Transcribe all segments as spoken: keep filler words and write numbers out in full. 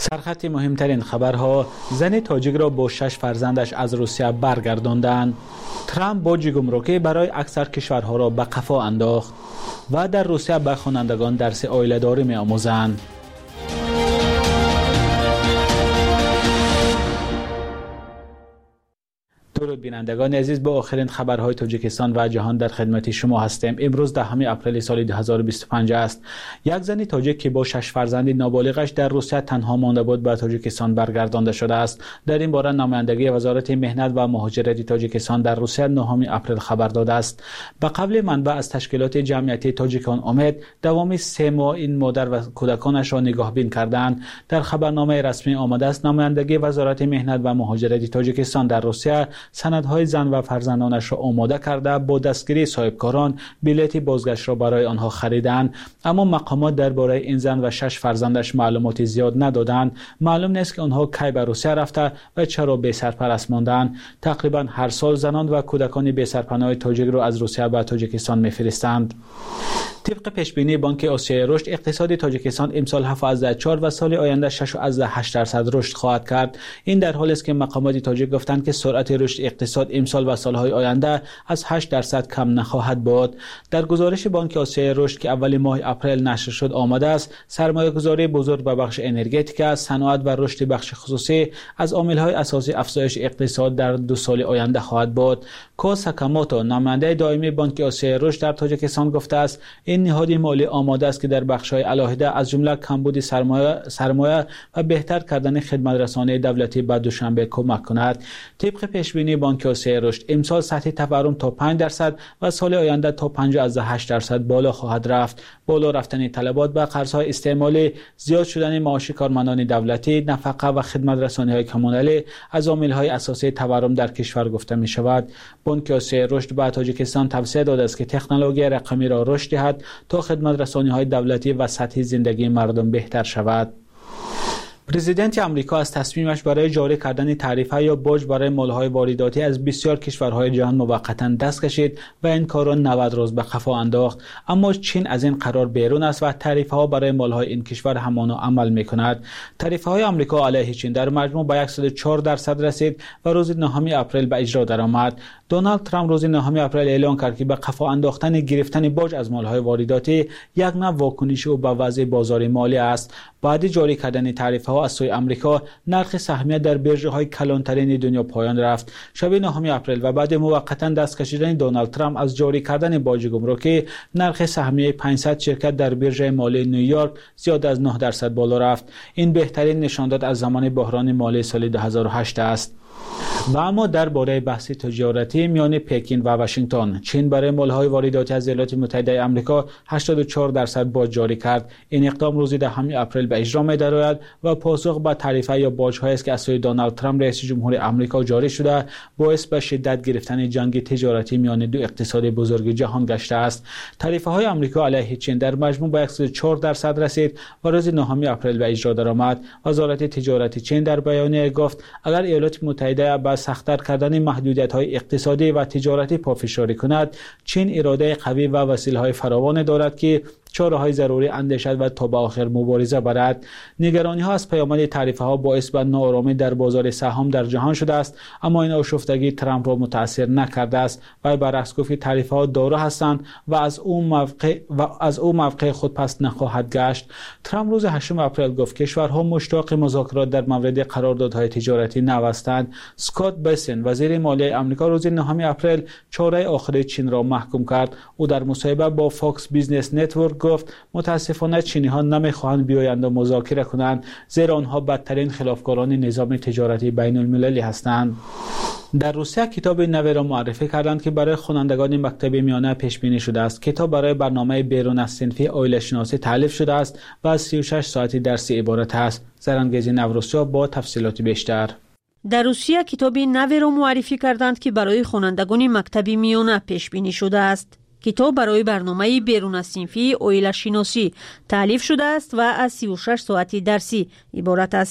سرخط مهمترین خبرها: زن تاجیک را با شش فرزندش از روسیه برگرداندند. ترامپ باج گمرکی برای اکثر کشورها را به قفا انداخت و در روسیه به خوانندگان درس عائله‌داری می‌آموزند. درود بینندگان عزیز، با آخرین خبرهای تاجیکستان و جهان در خدمت شما هستیم. امروز دهم اپریل سال دو هزار و بیست و پنج است. یک زن تاجیک که با شش فرزند نابالغش در روسیه تنها مانده بود به تاجیکستان برگردانده شده است. در این باره نمایندگی وزارت مهنت و مهاجرت تاجیکستان در روسیه نهم اپریل خبر داده است. به قول منبع از تشکیلات جمعیتی تاجیکان امید، دوام سه ماه این مادر و کودکانش را نگاهبین کردند. در خبرنامه رسمی آمده است نمایندگی وزارت مهنت و مهاجرت تاجیکستان در روسیه سندهای زن و فرزندانش را آماده کرده با دستگیری صاحبکاران بلیط بازگشت را برای آنها خریدند، اما مقامات درباره این زن و شش فرزندش معلومات زیاد ندادند. معلوم نیست که آنها کی به روسیه رفته و چرا بی سرپرست ماندند. تقریبا هر سال زنان و کودکان بی سرپناه تاجیک را از روسیه به تاجیکستان میفرستند. طبق پیشبینی بانک آسیای رشد، اقتصاد تاجیکستان امسال هفت فاصله چهار و سال آینده شش فاصله هشت درصد رشد خواهد کرد. این در حالی است که مقامات تاجیک گفتند که سرعت رشد اقتصاد امسال و سالهای آینده از هشت درصد کم نخواهد بود. در گزارش بانک آسیای رشد که اول ماه اپریل نشر شد آمده است سرمایه‌گذاری بزرگ به بخش انرژتیک، صنعت و رشد بخش خصوصی از عامل‌های اساسی افزایش اقتصاد در دو سال آینده خواهد بود. کو ساکاموتو، نماینده دائمی بانک آسیای رشد در تاجیکستان گفته است این نهاد مالی آماده است که در بخش‌های علاهده از جمله کمبود سرمایه سرمایه و بهتر کردن خدمات رسانی دولتی به دوشنبه کمک کند. طبق پیشبینی بانک آسیای رشد امسال سطح تورم تا پنج درصد و سال آینده تا پنج فاصله هشت درصد بالا خواهد رفت. بالا رفتن طلبات به قرض‌های استعمالی، زیاد شدن معاش کارمندان دولتی، نفقه و خدمات رسانی‌های کمونالی از عامل‌های اساسی تورم در کشور گفته می‌شود. بانک آسیای رشد به تاجیکستان توصیه داده است که تکنولوژی رقمی را رشد دهد تا خدمات رسانی‌های دولتی و سطح زندگی مردم بهتر شود. پرزیدنت آمریکا از تصمیمش برای جاری کردن تعرفه یا باج برای مال‌های وارداتی از بسیار کشورهای جهان موقتا دست کشید و این کار را نود روز به قفا انداخت. اما چین از این قرار بیرون است و تعرفه‌ها برای مال‌های این کشور همانا عمل می‌کند. تعرفه‌های آمریکا علیه چین در مجموع به صد و چهار درصد رسید و روز نهم اپریل به اجرا درآمد. دونالد ترامپ روز نهم اپریل اعلام کرد که به قفا انداختن گرفتن باج از مال‌های وارداتی یک نوع واکنش او به وضع بازار مالی است. بعد جاری کردن تعرفه‌ها از سوی آمریکا، نرخ سهمیه در بیرژهای کلانترین دنیا پایان رفت. شب نهم اپریل و بعد موقتا دست کشیدن دونالد ترامپ از جاری کردن باج گمرکی، نرخ سهمیه پانصد شرکت در بیرژه مالی نیویورک زیاد از نه درصد بالا رفت. این بهترین نشانداد از زمان بحران مالی سال دو هزار و هشت است. و اما درباره بحث تجارتی میان پکین و واشنگتن، چین برای مال‌های وارداتی از ایالات متحده آمریکا هشتاد و چهار درصد باج جاری کرد. این اقدام روز دهم اپریل به اجرا می‌دارد و پاسخ به تعرفه یا باج‌هایی است که از سوی دونالد ترامپ رئیس جمهور آمریکا جاری شده، باعث به شدت گرفتن جنگ تجارتی میان دو اقتصاد بزرگ جهان گشته است. تعرفه‌های آمریکا علیه چین در مجموع به صد و چهار درصد رسید و روز نهم اپریل به اجرا درآمد. وزارت تجارت چین در بیانیه گفت اگر ایالات متحده با سخت‌تر کردن محدودیت‌های اقتصادی و تجارتی پافشاری کند، چین اراده قوی و وسیله‌های فراوان دارد که چاره‌های ضروری اندیشد و تا به آخر مبارزه برد. نگرانی‌ها از پیامد تعرفه‌ها باعث به ناآرامی در بازار سهام در جهان شده است، اما این آشفتگی ترامپ را متاثر نکرده است و برعکس گفت تعرفه‌ها دارو هستند و از او موقع و از او موقع خود پس نخواهد گشت. ترامپ روز هشتم اپریل گفت کشورها مشتاق مذاکرات در مورد قراردادهای تجارتی نو هستند. اسکات بسن، وزیر مالیه آمریکا، روز نهم اپریل چاره آخر چین را محکوم کرد. او در مصاحبه با فاکس بیزنس نتورک گفت متاسفانه چینی ها نمیخواهند بیایند و مذاکره کنند، زیرا آنها بدترین خلافکاران نظام تجارتی بین المللی هستند. در روسیه کتاب نوی را معرفی کردند که برای خوانندگان مکتب میانه پیش بینی شده است. کتاب برای برنامه بیرون از صنفی عائله شناسی تالیف شده است و از سی و شش ساعتی درسی عبارت است. زرانگیزی نوروسیا با تفصیلات بیشتر. در روسیه کتاب نوی را معرفی کردند که برای خوانندگان مکتب میانه پیش بینی شده است. کتاب برای برنامه بیرون از صنفی عائله شناسی تالیف شده است و از سی و شش ساعتی درسی عبارت است.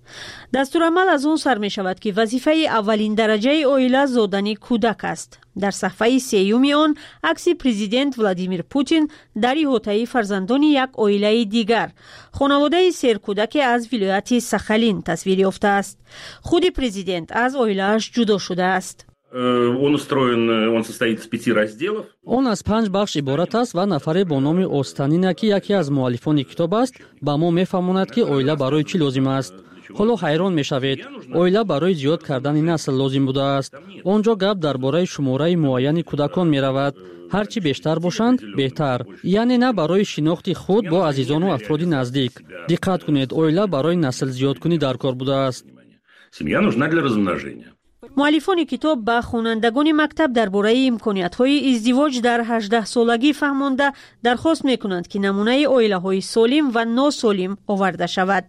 دستورالعمل از اون سر می شود که وظیفه اولین درجه اویلا زادن کودک است. در صفحه سیوم آن عکس پرزیدنت ولادیمیر پوتین در احاطه فرزندان یک اویلای دیگر خانواده سرکودک از ولایت ساخالین تصویر یافته است. خود پرزیدنت از اویلاش جدا شده است. Он устроен, он состоит из пяти разделов. Он аз панҷ бахш иборат аст ва нафаре бо номи Останина ки яке аз муаллифони китоб аст ба мо мефаҳмонад ки оила барои чӣ лозим аст. ҳоло ҳайрон мешавед. Оила барои зиёд кардани насл лозим будааст. онҷо гап дар бораи шумораи муайяни кӯдакон меравад. ҳар чӣ бештар бошанд беҳтар. яъне на барои шинохти худ бо азизону афроди наздик. диққат кунед, оила барои наслзиёдкунӣ дар кор будааст. Семья нужна для размножения. مؤلفان کتاب به خوانندگان مکتب درباره امکانیت‌های ازدواج در هجده سالگی فهمانده درخواست می‌کنند که نمونه اویله‌های سالم و ناسالم آورده شود.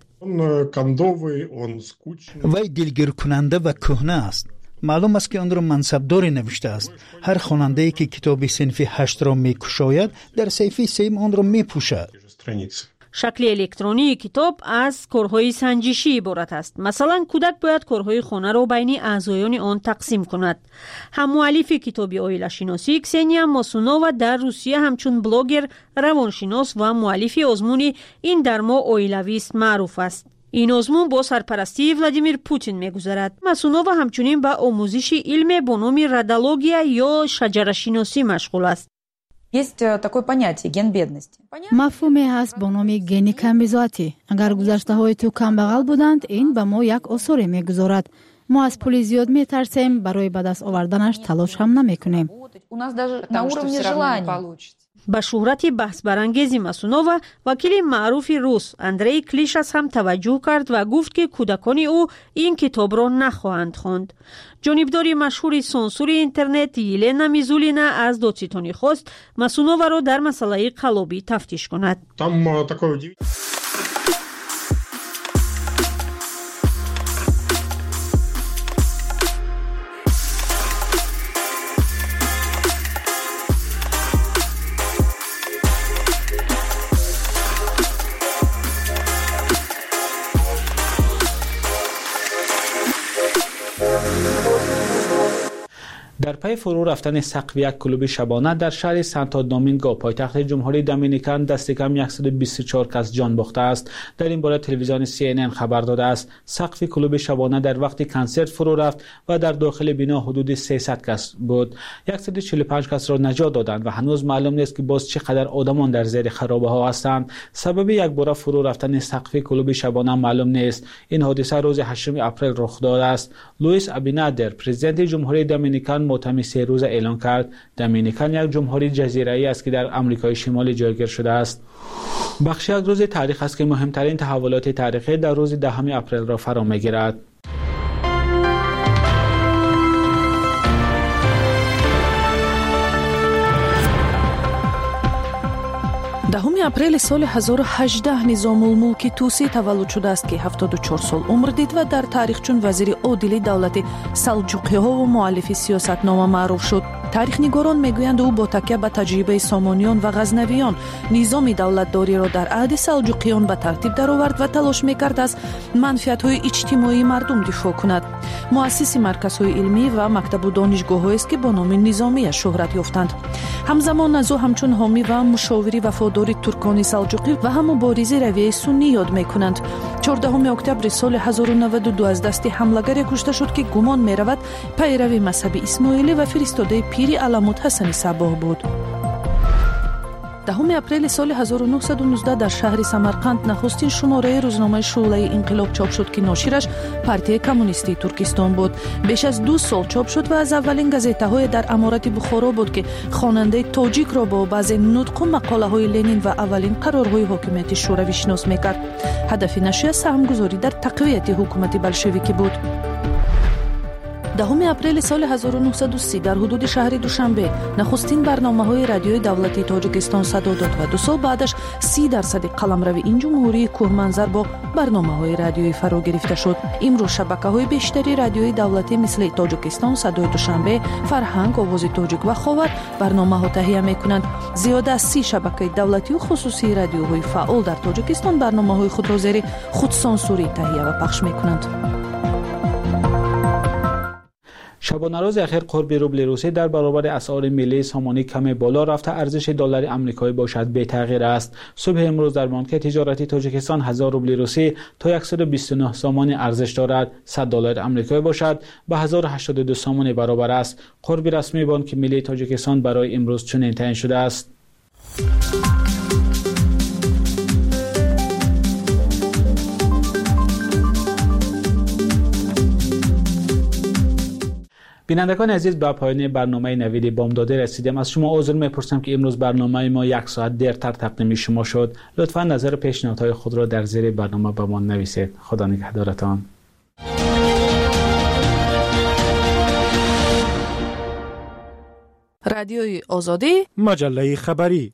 وی دلگیر کننده و کهنه است. معلوم است که آن را منصبداری نوشته است. هر خواننده‌ای که کتاب صنف هشت را می‌کشاید در صفحه سیم آن را می‌پوشد. شکل الکترونی کتاب از کارهای سنجشی عبارت است. مثلا کودک باید کارهای خانه را بین اعضایان آن تقسیم کند. هم مؤلف کتاب اویلا شناسی کسنیا ماسونووا در روسیه همچون بلاگر، روانشناس و مؤلف آزمون این درما اویلاویست معروف است. این آزمون با سرپرستی ولادیمیر پوتین می‌گذرد. ماسونووا همچنین به آموزش علم با نام رادیولوژی یا شجره‌شناسی مشغول است. Есть такое понятие ген бедности. мафҳуме ҳаст бо номи гени камбизоатӣ. агар гузаштаҳои ту камбағал буданд, ин ба мо як осоре мегузорад. мо аз пули зиёд метарсем, барои ба даст оварданаш талош ҳам намекунем. У нас даже на уровне желаний. با شهرت بحث برانگیز ماسونووا وکیل معروف روس اندری کلیشاس هم توجه کرد و گفت که کودکان او این کتاب را نخواهند خواند. جانبدار مشهور سانسور اینترنت یلنا میزولینا از دادستانی خواست ماسونووا را در مسئله قلابی تفتیش کند. در پی فرو رفتن سقف یک کلوب شبانه در شهر سانتو دومینگو پایتخت جمهوری دومینیکن دست کم صد و بیست و چهار کس جان باخته است. در این باره تلویزیون سی ان ان خبر داده است سقف کلوب شبانه در وقت کنسرت فرو رفت و در داخل بنا حدود سیصد کس بود. صد و چهل و پنج کس را نجات دادند و هنوز معلوم نیست که باز چقدر آدمان در زیر خرابه ها هستند. سبب یک باره فرو رفتن سقف کلوب شبانه معلوم نیست. این حادثه روز هشتم اپریل رخ داده است. لوئیس ابینادر پرزیدنت جمهوری دومینیکن ماتمی سه روزه اعلان کرد دومینیکن یک جمهوری جزیره‌ای است که در آمریکای شمالی جایگیر شده است. بخش یک روز تاریخ است که مهمترین تحولات تاریخی در روز دهم اپریل را فرا می‌گیرد. دهم اپریل سال هزار و هجده نظام‌الملک توسی تولد شده است که هفتاد و چهار سال عمر دید و در تاریخ چون وزیر عادل دولت سلجوقی‌ها و مؤلف سیاستنامه معروف شد. تاریخ نگاران میگویند او با تکیه به تجربه سامانیان و غزنویان نظام دولتداری را در عهد سلجوقیان به ترتیب درآورد و تلاش میکرد از منفعت‌های اجتماعی مردم دفاع کند. مؤسس مرکزهای علمی و مکتب و دانشگاه‌هایی است که با نام نظامی شهرت یافتند. همزمان از او همچون حامی و مشاوری وفادار ترکان سلجوقی و هم مبارز رویه سنی یاد میکنند. چهاردهم اکتبر سال هزار و نود و دو از دست حملگر کشته شد که گمان میرود پیرو مذهب اسماعیلی و فرستاده پیری علامت حسن صباح بود. دهم اپریل سال هزار و نهصد و نوزده در شهر سمرقند نخستین شماره روزنامه شعله انقلاب چاپ شد که ناشرش پارتی کمونیستی ترکستان بود. بیش از دو سال چاپ شد و از اولین گازیته‌های در امارت بخارا بود که خواننده تاجیک را با بعضی نطق و مقاله‌های لنین و اولین قرارهای حکومت شوروی شناس می‌کرد. هدف نشریه سهمگذاری در تقویت حکومت بلشویکی بود. دهم اپریل سال هزار و نهصد و سی در حدود شهر دوشنبه نخستین برنامه‌های رادیوی دولتی تاجیکستان صدا داد و دو سال بعدش سی درصد قلمرو این جمهوری کوهمنظر با برنامه‌های رادیویی فرا گرفته شد. امروز شبکه‌های بیشتری رادیوی دولتی مثل تاجیکستان صدای دوشنبه، فرهنگ، آواز تاجیک و خاور برنامه‌ها تهیه می‌کنند. زیاد از سی شبکه دولتی و خصوصی رادیوهای فعال در تاجیکستان برنامه‌های خود را زیر خودسانسوری تهیه و پخش می‌کنند. شبانه روز اخیر قرب روبل روسی در برابر اسعار ملی سامانی کم بالا رفته، ارزش دلار آمریکایی باشد بی تغییر است. صبح امروز در بانک تجارتی تاجیکستان هزار روبل روسی تا صد و بیست و نه سامان ارزش دارد. صد دلار آمریکایی باشد به هزار و هشتاد و دو سامان برابر است. قرب رسمی بانک ملی تاجیکستان برای امروز چنین تعیین شده است. بینندگان عزیز، به پایان برنامه نوید بامداد رسیدیم. از شما عذر می‌پرسم که امروز برنامه ما یک ساعت دیرتر تقدیم شما شد. لطفاً نظر پیشنهادهای خود را در زیر برنامه به ما نویسید. خدا نگهدارتان. رادیوی آزادی، مجله خبری.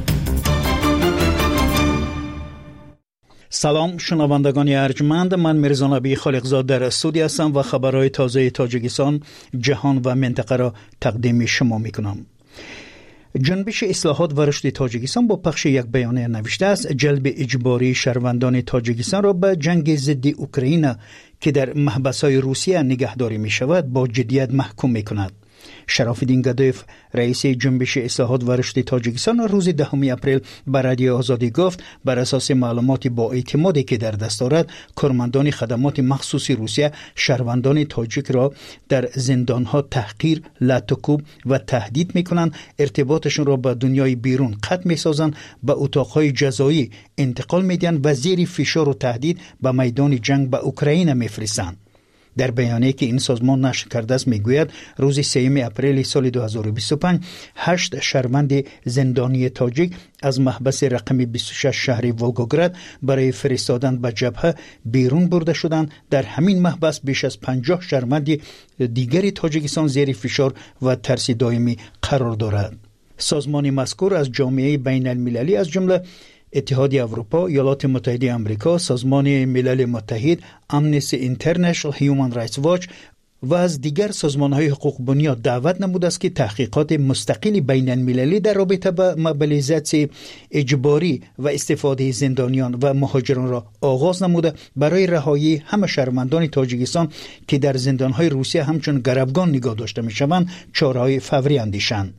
سلام شنوندگان ارجمند، من میرزا نبی خالقزاد در استودیو هستم و خبرهای تازه تاجیکستان، جهان و منطقه را تقدیم شما میکنم. جنبش اصلاحات و رشد تاجیکستان با پخش یک بیانیه نوشته است جلب اجباری شهروندان تاجیکستان را به جنگ ضد اوکراین که در محبس‌های روسیه نگهداری می شود با جدیت محکوم می کند. شراف‌الدین گدایف رئیس جنبش اصلاحات و رشد تاجیکستان روز دهم اپریل به رادیو آزادی گفت بر اساس معلومات با اعتمادی که در دست دارد، کارمندان خدمات مخصوصی روسیه شهروندان تاجیک را در زندانها تحقیر، لطوکوب و تهدید می‌کنند، ارتباطشون را با دنیای بیرون قطع می‌سازند، به اتاق‌های جزایی انتقال می‌دهند و زیر فشار و تهدید به میدان جنگ به اوکراین می‌فرستند. در بیانیه‌ای که این سازمان نشر کرده است میگوید روز سوم اپریل سال دو هزار و بیست و پنج هشت شهروند زندانی تاجیک از محبس رقم بیست و شش شهر ولگوگراد برای فرستادن به جبهه بیرون برده شدند. در همین محبس بیش از پنجاه شهروند دیگری تاجیکستان زیر فشار و ترس دائمی قرار دارد. سازمان مذکور از جامعه بین المللی از جمله اتحاد اروپا، ایالات متحده آمریکا، سازمان ملل متحد، امنستی اینترنشنال، هیومن رایتس واچ و از دیگر سازمان‌های حقوق بنیاد دعوت نموده است که تحقیقات مستقلی بین المللی در رابطه با موبیلیزاسیون اجباری و استفاده زندانیان و مهاجران را آغاز نموده برای رهایی همه شهروندان تاجیکستان که در زندان‌های روسیه همچون گروگان نگاه داشته می‌شوند چاره‌های فوری اندیشند.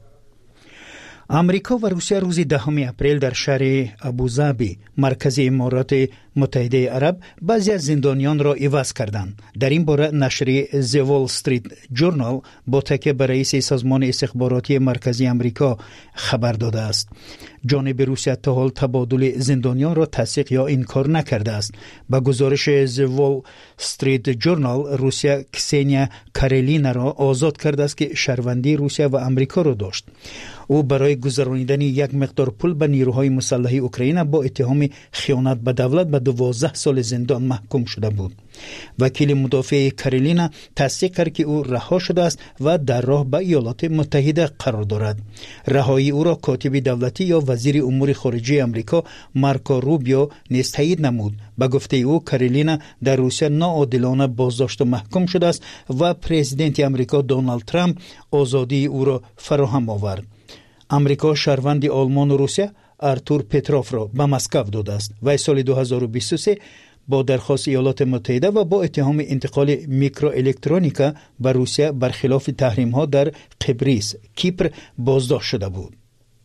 امریکا و روسیه روز دهم اپریل در شهر ابوظبی مرکز امارات متحده عرب بعضی از زندانیان را عوض کردند. در این باره نشریه The Wall Street Journal با تکیه بر رئیس سازمان استخباراتی مرکزی امریکا خبر داده است. جانب روسیه تا حال تبادل زندانیان را تصدیق یا انکار نکرده است. با گزارش The Wall Street Journal، روسیه کسنیا کاریلینا را آزاد کرده است که شهروندی روسیه و امریکا را داشت. او برای گذرانیدن یک مقدار پول به نیروهای مسلح اوکراین با اتهام خیانت به دولت به دوازده سال زندان محکوم شده بود. وکیل مدافع کاریلینا تصدیق کرد که او رها شده است و در راه به ایالات متحده قرار دارد. رهایی او را کاتب دولتی یا وزیر امور خارجه آمریکا مارکو روبیو نیز تایید نمود. به گفته او کاریلینا در روسیه ناعادلانه بازداشت و محکوم شده است و پرزیدنت آمریکا دونالد ترامپ آزادی او را فراهم آورد. امریکا شهروند آلمان و روسیه آرتور پتروف را به مسکو داده است و سال دو هزار و بیست و سه با درخواست ایالات متحده و با اتهام انتقال میکرو الکترونیکا به روسیه برخلاف تحریم ها در قبرس، کیپر بازداشت شده بود.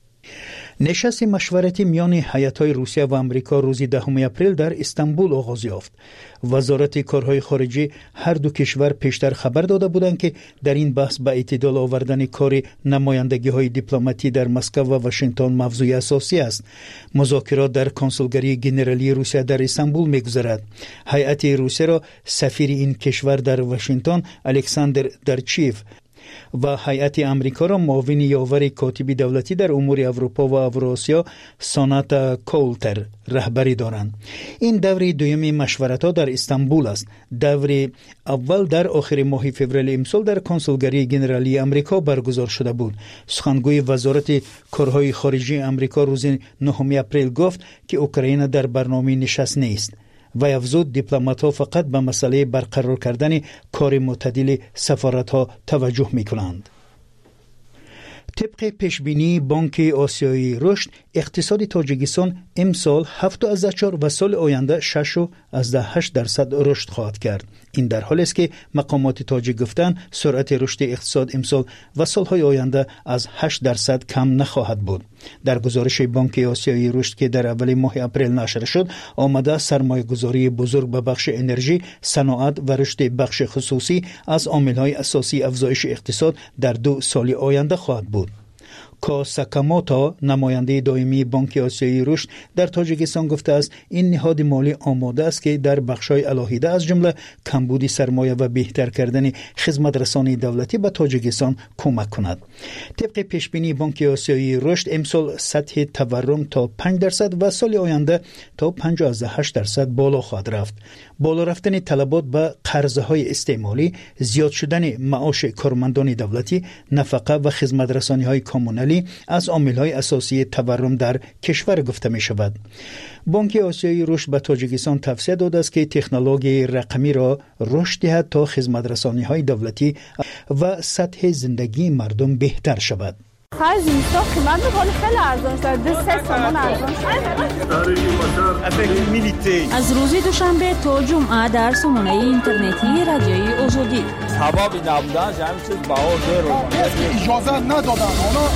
نشست مشورتی میان هیئت‌های روسیه و آمریکا روز دهم اپریل در استانبول آغاز یافت. وزارت کارهای خارجه هر دو کشور پیشتر خبر داده بودند که در این بحث به اعتدال آوردن کار نمایندگی‌های دیپلماتی در مسکو و واشنگتن موضوع اساسی است. مذاکرات در کنسولگری ژنرالی روسیه در استانبول می‌گذرد. هیئت روسیه را سفیر این کشور در واشنگتن الکساندر درچیف و هیئت امریکا را معاون یاور کاتب دولتی در امور اروپا و اوراسیا ساناتا کولتر رهبری دارند. این دور دوم مشورت‌ها در استانبول است. دور اول در آخر ماه فوریه امسال در کنسولگری ژنرالی امریکا برگزار شده بود. سخنگوی وزارت کارهای خارجه امریکا روز نهم اپریل گفت که اوکراین در برنامه نشست نیست و افزود دیپلمات‌ها فقط به مسئله برقرار کردن کار معتدل سفارت‌ها توجه می‌کنند. طبق پیشبینی بانک آسیایی رشد، اقتصاد تاجیکستان امسال هفت و چهار و سال آینده شش و هشت درصد رشد خواهد کرد. این در حالی است که مقامات تاجیک گفتند سرعت رشد اقتصاد امسال و سالهای آینده از هشت درصد کم نخواهد بود. در گزارش بانک آسیایی رشد که در اول ماه اپریل نشر شد، آمده سرمایه گذاری بزرگ به بخش انرژی، صنعت و رشد بخش خصوصی از عامل‌های اساسی افزایش اقتصاد در دو سال آینده خواهد بود. کا ساکاموتو نماینده دائمی بانک آسیایی رشد در تاجیکستان گفته است این نهاد مالی آماده است که در بخش‌های علاهیده از جمله کمبود سرمایه و بهتر کردن خدمت رسانی دولتی به تاجیکستان کمک کند. طبق پیشبینی بانک آسیایی رشد امسال سطح تورم تا پنج درصد و سال آینده تا پنجاه و هشت درصد بالا خواهد رفت. بالا رفتن طلبات به قرضهای استعمالی، زیاد شدن معاش کارمندان دولتی، نفقه و خدمت رسانی‌های کمونالی از عامل‌های اساسی تورم در کشور گفته می شود. بانک آسیایی رشد به تاجیکستان توصیه داده است که تکنولوژی رقمی را رشد دهد تا خدمت رسانی‌های دولتی و سطح زندگی مردم بهتر شود. خرج اینستا قیمت می‌کنه خیلی ارزان شده. دو سه تومان ارزان شده. از روز دوشنبه تا جمعه در سامانه اینترنتی رادیوی آزادی. هوا بی نبودن همین چیز بهار داره. اجازه ندادن.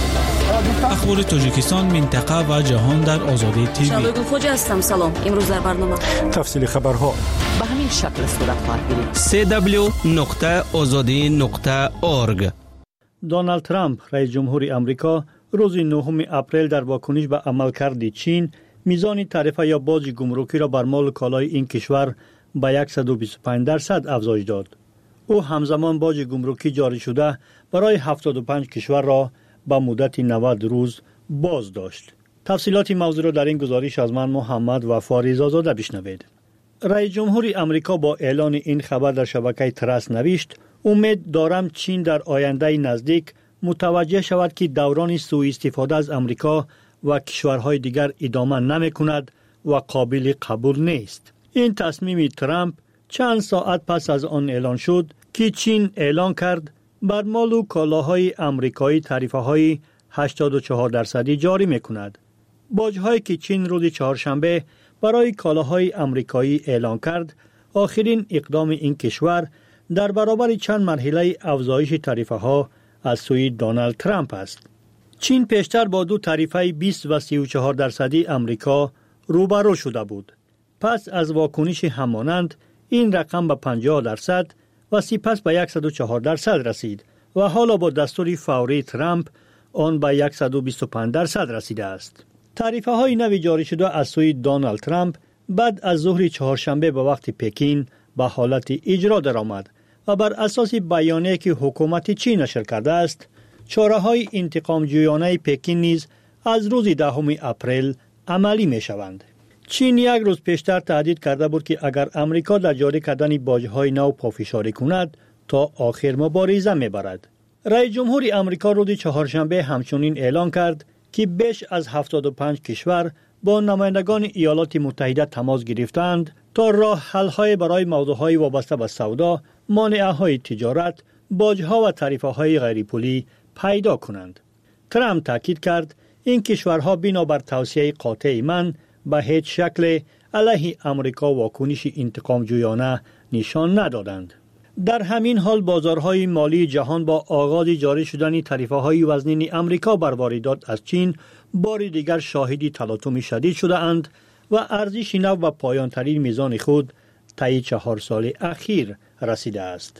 اونا اخبار تاجیکستان، منطقه و جهان در آزادی تیوی. شالوی خوجا هستم. سلام. امروز در برنامه تفصیل خبرها به همین شکل صورت خواهد گرفت. سی دبلیو نقطه آزادی نقطه اورگ. دونالد ترامپ رئیس جمهور امریکا روز نهم اپریل در واکنش به عملکرد چین میزان تعرفه یا باج گمرکی را بر مال کالای این کشور به صد و بیست و پنج درصد افزایش داد. او همزمان باج گمرکی جاری شده برای هفتاد و پنج کشور را به مدت نود روز باز داشت. تفصیلات موضوع را در این گزارش از من محمد وفاری زاده بشنوید. رئیس جمهور امریکا با اعلان این خبر در شبکه ترس نوشت: امید دارم چین در آینده نزدیک متوجه شود که دوران سوء استفاده از امریکا و کشورهای دیگر ادامه نمی کند و قابل قبول نیست. این تصمیم ترامپ چند ساعت پس از آن اعلان شد که چین اعلان کرد بر مال و کالاهای امریکایی تعرفه های هشتاد و چهار درصدی جاری می کند. باج‌هایی که چین روز چهارشنبه برای کالاهای امریکایی اعلان کرد، آخرین اقدام این کشور در برابر چند مرحله افزایش تعرفه ها از سوی دونالد ترامپ است. چین پیشتر با دو تعرفه بیست و سی و چهار درصدی امریکا روبرو شده بود. پس از واکنش همانند این رقم به پنجاه درصد و سپس به صد و چهار درصد رسید و حالا با دستور فوری ترامپ آن به صد و بیست و پنج درصد رسیده است. تعرفه های نوی جاری شده از سوی دونالد ترامپ بعد از ظهر چهارشنبه به وقت پکین به حالت اجرا درآمد و بر اساس بیانیه‌ای که حکومت چین نشر کرده است، چاره‌های انتقام جویانه پکین نیز از روز دهم اپریل عملی می‌شوند. چین یک روز پیشتر تهدید کرده بود که اگر امریکا در جاری کردن باج‌های نو پافشاری کند تا آخر مبارزه می‌برد. رئیس جمهور امریکا روز چهارشنبه همچنین اعلان کرد که بیش از هفتاد و پنج کشور با نمایندگان ایالات متحده تماس گرفتند تا راه حل‌های برای موضوعهای وابسته به سودا، مانعه‌های تجارت، باج‌ها و تعرفه‌های غیرپولی پیدا کنند. ترامپ تاکید کرد این کشورها بنابر توصیه قاطع من به هیچ شکل علیه امریکا واکنش انتقام جویانه نشان ندادند. در همین حال بازارهای مالی جهان با آغاز جاری شدن تعرفه‌های وزنین امریکا بر واردات از چین بار دیگر شاهدی تلاطم شدید شده اند و ارزش نو به پایان ترین میزان خود طی چهار سال اخیر رسیده است.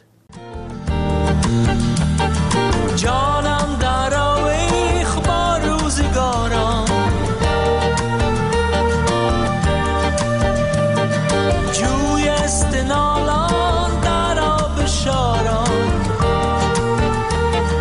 جانم در آویخ با روزگاران، جوی استنالان در آب شاران،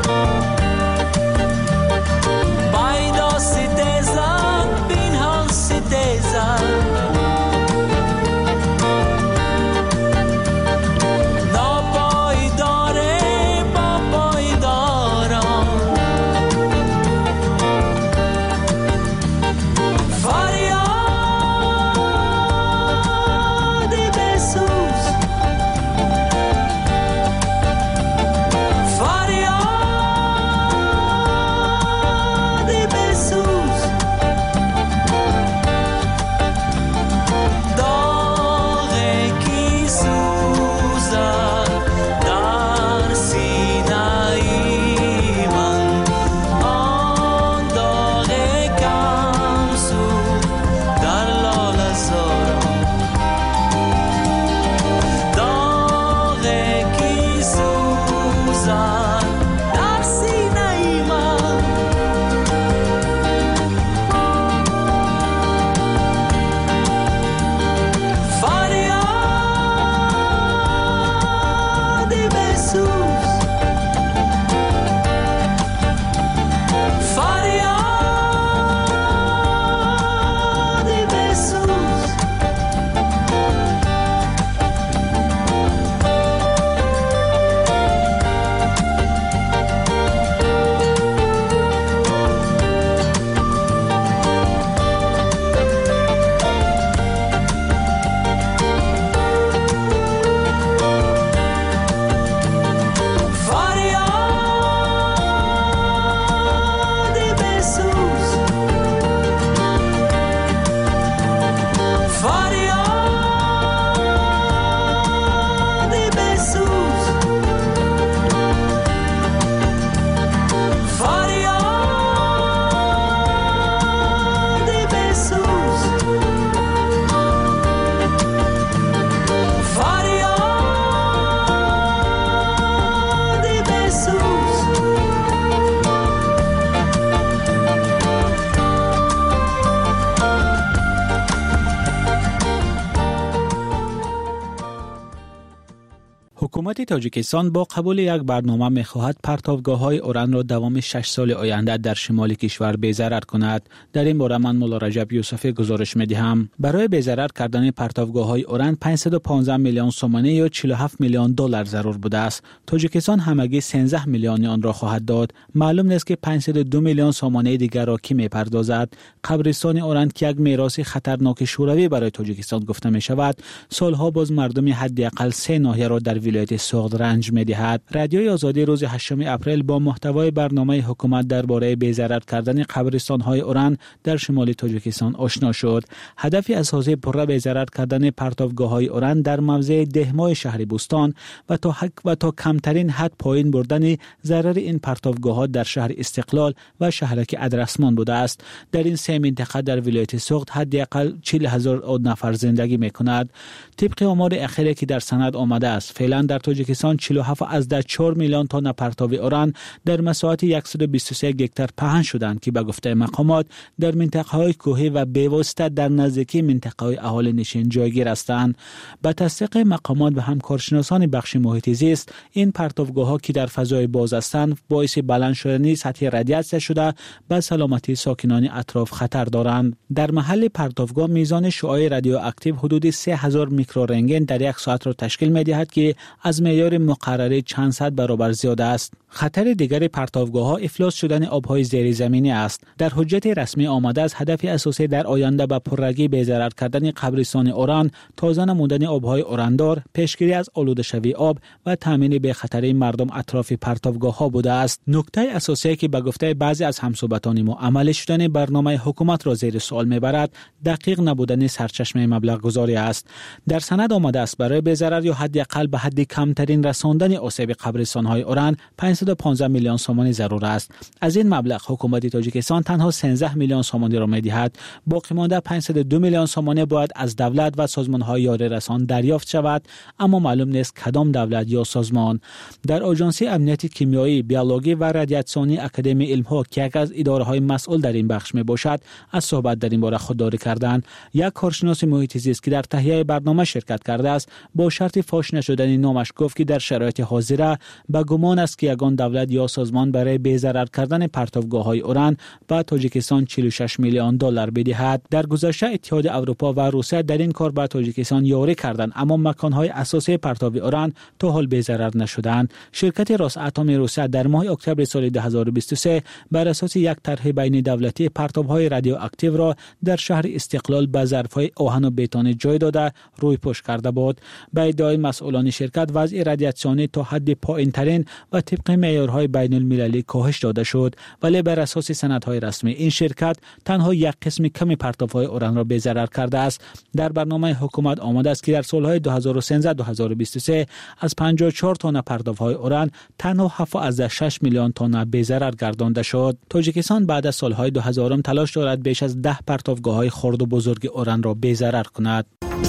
حکومت تاجیکستان با قبول یک برنامه می‌خواهد پرتابگاه‌های اوران را دوام شش سال آینده در شمال کشور بی‌ضرر کند. در این باره من مولا رجب یوسفی گزارش می‌دهم. برای بی‌ضرر کردن پرتابگاه‌های اوران پانصد و پانزده میلیون سومانی یا چهل و هفت میلیون دلار ضرور بوده است. تاجیکستان همگی سیزده میلیون آن را خواهد داد. معلوم نیست که پانصد و دو میلیون سومانی دیگر را کی می‌پردازد. قبرستان اوران که یک میراث خطرناک شوروی برای تاجیکستان گفته می‌شود، سالها باز مردم حداقل سه ناحیه را در ولایت سوغد رنج می‌دهد. رادیوی آزادی روز هشتم اپریل با محتوای برنامه حکومت درباره بی‌ضرر کردن قبرستان‌های اوران در شمال تاجیکستان آشنا شد. هدف اساسی پره بی‌ضرر کردن پرتابگاه‌های اوران در موضع دهمای شهر بوستان و تا حق و تا کمترین حد پایین بردن ضرر این پرتابگاه‌ها در شهر استقلال و شهرک ادرسمان بوده است. در این سه منطقه در ولایت سوغد حداقل چهل هزار نفر زندگی می‌کند. طبق آمار اخیری که در سند آمده است، فعلا در تاجیکستان چهل و هفت از ده چهار میلیون تن پرتاب اوران در مساحت صد و بیست و سه هکتار پهن شدند که به گفته مقامات در منطقه‌های کوهی و بی‌واسطه در نزدیکی منطقه‌های اهالی نشین جایگیر هستند. به تصدیق مقامات و همکارشناسان بخش محیط زیست، این پرتابگاه‌ها که در فضای باز هستند باعث بلند شدن سطح رادیاسیون شده به سلامتی ساکنان اطراف خطر دارند. در محل پرتابگاه میزان شعاع رادیواکتیو حدود سه هزار میکرورنتگن در یک ساعت را تشکیل می‌دهد که از معیار مقرره چند صد برابر زیاده است. خطر دیگر پرتابگاه‌ها افلاس شدن آب‌های زیرزمینی است. در حجت رسمی آمده است هدف اساسی در آینده به پررگی بی‌ضرر کردن قبرستان اوران، تازه نمودن آب‌های اوراندار، پیشگیری از آلوده شوی آب و تامین به خطر مردم اطراف پرتابگاه‌ها بوده است. نکته اساسی که به گفته بعضی از همسوبتان ما عملی شدن برنامه حکومت را زیر سوال می‌برد، دقیق نبودن سرچشمه مبلغ گذاری است. در سند آمده است برای بی‌ضرر یا حداقل به حد کمترین رساندن آسیب قبرستان‌های اوران پانصد و پانزده میلیون سومانی ضرور است. از این مبلغ حکومت تاجیکستان تنها سیزده میلیون سومانی را می‌دهد. باقی مانده پانصد و دو میلیون سومانی باید از دولت و سازمان‌های یاری رسان دریافت شود، اما معلوم نیست کدام دولت یا سازمان. در آژانس امنیت کیمیایی، بیولوژی و رادیاسیونی اکادمی علم‌ها که یکی از اداره‌های مسئول در این بخش میباشد، از صحبت در این باره خودداری کردند. یک کارشناس محیط زیست که در تهیه برنامه شرکت کرده است، با شرط فاش نشدن نامش گفت که در شرایط حاضر به گمان است که یگان دولت یا سازمان برای بی‌ضرر کردن پرتابگاه‌های اوران به تاجیکستان چهل و شش میلیون دلار بدهد. در گذشته اتحاد اروپا و روسیه در این کار به تاجیکستان یاری کردند، اما مکان‌های اساسی پرتاب اوران تا حال بی‌ضرر نشدند. شرکت راساتم روسیه در ماه اکتبر سال دو هزار و بیست و سه بر اساس یک طرح بین دولتی پرتاب‌های رادیواکتیو را در شهر استقلال به ظرف‌های آهن و بتون جای داده روی پوش کرده بود. به ادعای مسئولان شرکت وضع رادیاسیونی تا حد پایین‌ترین و طبق معیارهای بین المللی کاهش داده شد، ولی بر اساس سندهای رسمی این شرکت تنها یک قسم کمی پرتاب‌های اوران را بی‌ضرر کرده است. در برنامه حکومت آمده است که در سالهای دو هزار و سیزده تا دو هزار و بیست و سه از پنجاه و چهار تن پرتاب‌های اوران تنها هفت از شش میلیون تن بی‌ضرر گردانده شد. تاجیکستان بعد از سالهای دو هزار تلاش دارد بیش از ده پرتابگاه‌های خرد و بزرگ اوران را بی‌ضرر کند.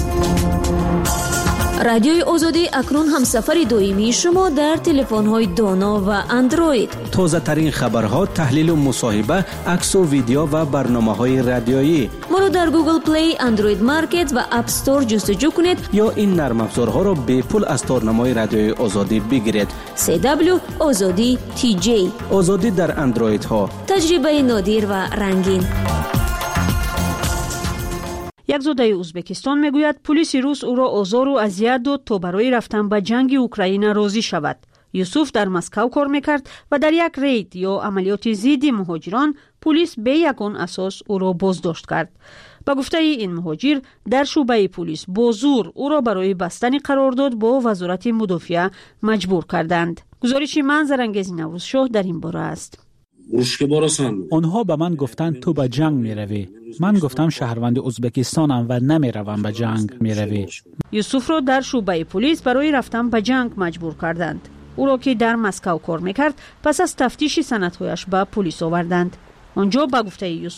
رادیوی آزادی اکنون همسفر دائمی شما در تلفن‌های دانا و اندروید. تازه ترین خبرها، تحلیل و مصاحبه، عکس و ویدیو و برنامه‌های رادیویی. ما را در گوگل پلی، اندروید مارکت و اپ استور جستجو کنید یا این نرم افزارها را به پول از تارنمای رادیوی آزادی بگیرید. سی دبلیو آزادی تی جی. آزادی در اندروید ها. تجربه نادر و رنگین. یک زوده ازبکستان میگوید پلیس روس او را آزار و اذیت داد تا برای رفتن به جنگ اوکراین راضی شود. یوسف در مسکو کار میکرد و در یک رید یا عملیات ضد مهاجران پلیس به یگان اساس او را بازداشت کرد. با گفته این مهاجر در شعبه پلیس با زور او را برای بستن قرارداد با وزارت مدافعه مجبور کردند. گزارش منظرانگیز نوروزشاه در این باره است. آنها به من گفتند تو به جنگ می روی. من گفتم شهروند ازبکستانم و نمی روم به جنگ می روی. یوسف را در شعبه پلیس برای رفتن به جنگ مجبور کردند. او را که در مسکو کار میکرد پس از تفتیش سندهایش به پلیس آوردند. آنجا به گفته یوسف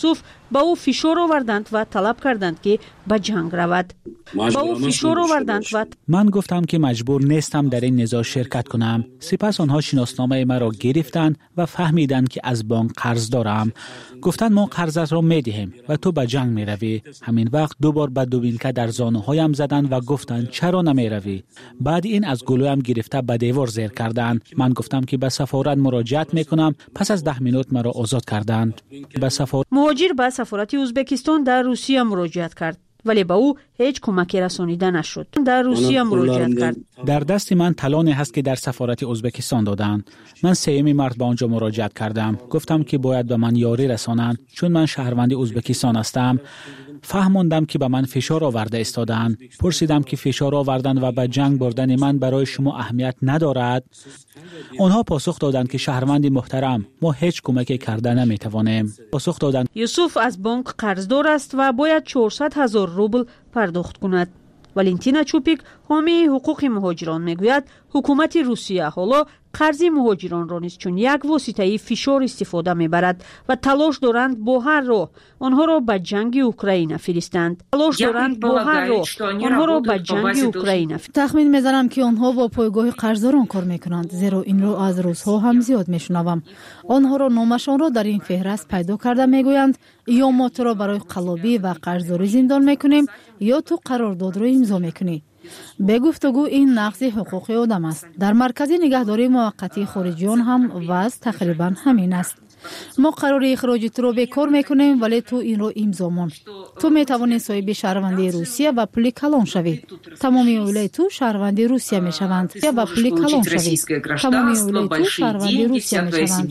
با او فشار آوردند و طلب کردند که به جنگ رود. با او فشار آوردند و من گفتم که مجبور نیستم در این نزاع شرکت کنم. سپس آنها شناسنامه مرا گرفتند و فهمیدند که از بانک قرض دارم. گفتند ما قرضت را میدهیم و تو به جنگ میروی. همین وقت دو بار به دوبیلکه در زانوهایم زدند و گفتند چرا نمیروی؟ بعد این از گلویم گرفته به دیوار زیر کردند. من گفتم که به سفارت مراجعت میکنم. پس از ده مینوت مرا آزاد کردند. به سفارت مهاجر به سفارت ازبکستان در روسیه مراجعت کرد، ولی به او هیچ کمکی رسانیده نشد. در روسیه مراجعت کرد. در دست من طلانی هست که در سفارت ازبکستان دادند. من سومین مرد به آنجا مراجعت کردم. گفتم که باید به من یاری رسانند چون من شهروند ازبکستان هستم. فهموندم که به من فشار آورده استادند. پرسیدم که فشار آوردن و به جنگ بردن من برای شما اهمیت ندارد؟ آنها پاسخ دادند که شهروند محترم، ما هیچ کمکی کرده نمیتوانیم. پاسخ دادند یوسف از بانک قرضدار است و باید چهارصد هزار روبل پرداخت کند. والنتینا چوپیک حامی حقوق مهاجران میگوید حکومت روسیه حالا قرض مهاجران را نیز چون یک واسطه فشار استفاده میبرد و تلاش دارند با هر راه آنها را به جنگ اوکراین فرستند. تلاش دارند با هر راه آنها را به جنگ اوکراین. تخمین میزنم که آنها با پایگاه قرضداران کار میکنند، زیرا این رو از روزها هم زیاد میشنوم. آنها را نامشان را در این فهرست پیدا کرده میگویند یا ما تو را برای قلابی و قرضداری زندان میکنیم یا تو قرارداد را امضا میکنی. به گفتگو این نقض حقوق آدم است. در مرکز نگهداری موقتی خارجیان هم وضع تقریبا همین است. ما قرار اخراج تو رو به کار میکنیم ولی تو این رو امضا مون. تو میتوانی صاحب شهروندی روسیه و پول کلان شوی. تمامی اولای تو شهروندی روسیه میشوند یا با پول کلان شوی. تمامی اولای تو شهروندی روسیه میشوند.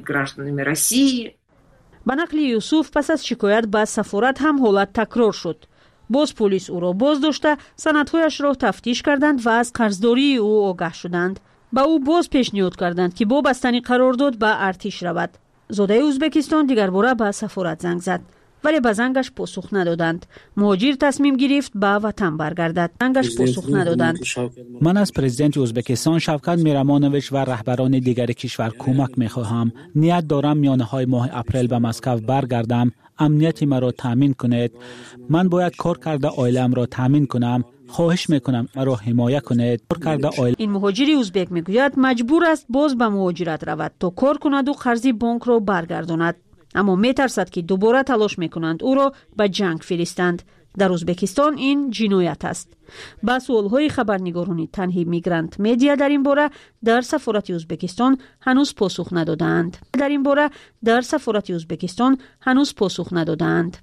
به نقل یوسف پس از شکایت به سفارت هم حالت تکرار شد. باز پلیس او را باز داشته سندهایش را تفتیش کردند و از قرضداری او آگاه شدند. با او باز پیشنهاد کردند که با بستنی قرارداد به ارتش رود. زاده ازبکستان دیگر باره به سفارت زنگ زد ولی به زنگش پاسخ ندادند. مهاجر تصمیم گرفت به وطن برگردد. زنگش پاسخ ندادند. من از پرزیدنت ازبکستان شوکت میرمانویچ و رهبران دیگر کشور کمک میخواهم. نیت دارم میانه های ماه اپریل به مسکو برگردم. امنیتی مرا تامین کنید. من باید کار کرده عائله‌ام را تامین کنم. خواهش میکنم مرا حمایت کنید. کار کرده عائله. این مهاجر ازبک میگوید مجبور است باز به مهاجرت رود تا کار کند و قرض بانک را برگرداند. اما میترسد که دوباره تلاش میکنند او را به جنگ فرستند. در ازبکستان این جنایت است. با سوالهای خبرنگاران تنهی میگرانت مدیا در این باره در سفارت ازبکستان هنوز پاسخ ندادند. در این باره در سفارت ازبکستان هنوز پاسخ ندادند.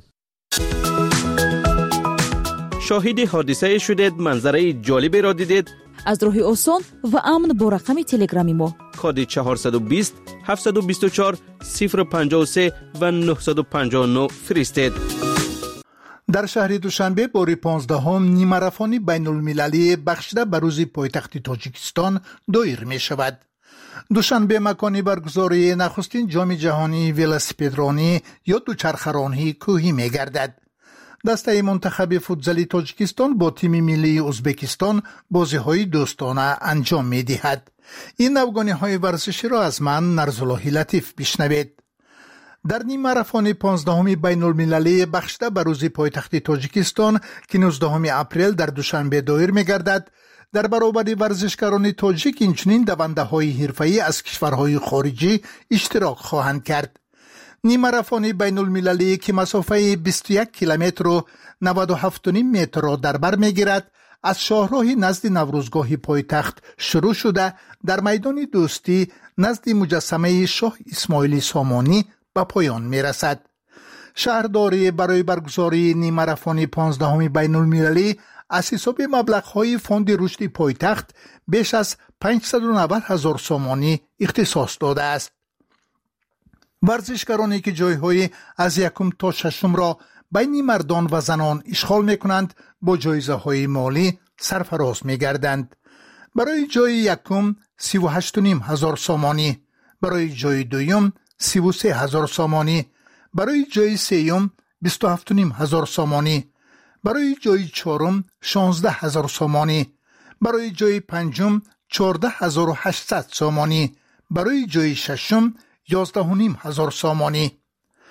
شاهد حادثه شدید، منظره جالبی را دیدید؟ از راه آسان و امن با رقم تلگرامی ما کد چهارصد و بیست هفتصد و بیست و چهار صفر پنجاه و سه و نهصد و پنجاه و نه فرستید. در شهر دوشنبه باری پانزدهم نیمه‌ماراتون بین المللی بخشیده به روز پایتخت تاجیکستان دایر می شود. دوشنبه مکانی برگزاری نخستین جام جهانی ولوسپیدرانی یا دوچرخه‌رانی کوهی می گردد. دسته منتخب فوتزالی تاجیکستان با تیم ملی ازبکستان بازی‌های دوستانه انجام می‌دهد. این افغانی‌های ورزشی را از من نرزاللهی لطیف بشنوید. در نیم ماراتون پانزدهم بین المللی بخشیده به روز پایتخت تاجیکستان که نوزدهم اپریل در دوشنبه دایر می‌گردد، در برابر ورزشکاران تاجیک اینچنین دونده‌های حرفه‌ای از کشورهای خارجی اشتراک خواهند کرد. نیم ماراتون بین المللی که مسافه بیست و یک کیلومتر و نود و هفت و نیم متر را در بر می‌گیرد، از شاهراه نزد نوروزگاه پایتخت شروع شده در میدان دوستی نزد مجسمه شاه اسماعیل سامانی به پایان می‌رسد. شهرداری برای برگزاری نیم ماراتون پانزدهم بین المللی از حساب مبلغ‌های فاند رشد پایتخت بیش از پانصد و نود هزار سامانی اختصاص داده است. ورزشکارانی که جایهای از یکم تا ششم را بین مردان و زنان اشغال میکنند با جایزه های مالی سرفراز میگردند. برای جای یکم سی و هشت و نیم هزار سامانی، برای جای دویم سی و سه هزار سامانی، برای جای سیوم بیست و هفت و نیم هزار سامانی، برای جای چهارم شانزده هزار سامانی، برای جای پنجم چهارده هزار و هشتصد سامانی، برای جای ششم یازده و نیم هزار سامانی.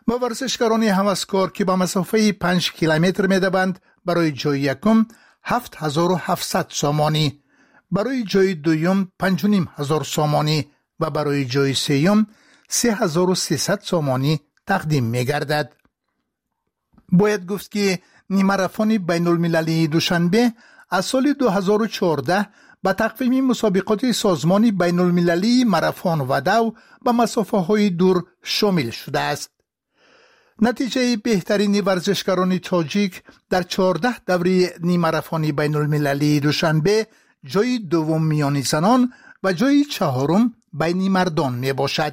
و ورزشکاران هوسکار که به مسافه پنج کیلومتر می‌دوند برای جای یکم هفت هزار و هفتصد سامانی، برای جای دوم پنج و نیم هزار سامانی و برای جای سوم سه هزار و سیصد سامانی تقدیم می‌گردد. باید گفت که نیمه‌ماراتون بین‌المللی دوشنبه از سال دو هزار و چهارده به تقویم مسابقات سازمان بین‌المللی ماراتون و دو به مسافه‌های دور شامل شده است. نتیجه بهترین ورزشکاران تاجیک در چهارده دوره نیمه‌ماراتون بین‌المللی دوشنبه جای دوم میان زنان و جای چهارم بین مردان می باشد.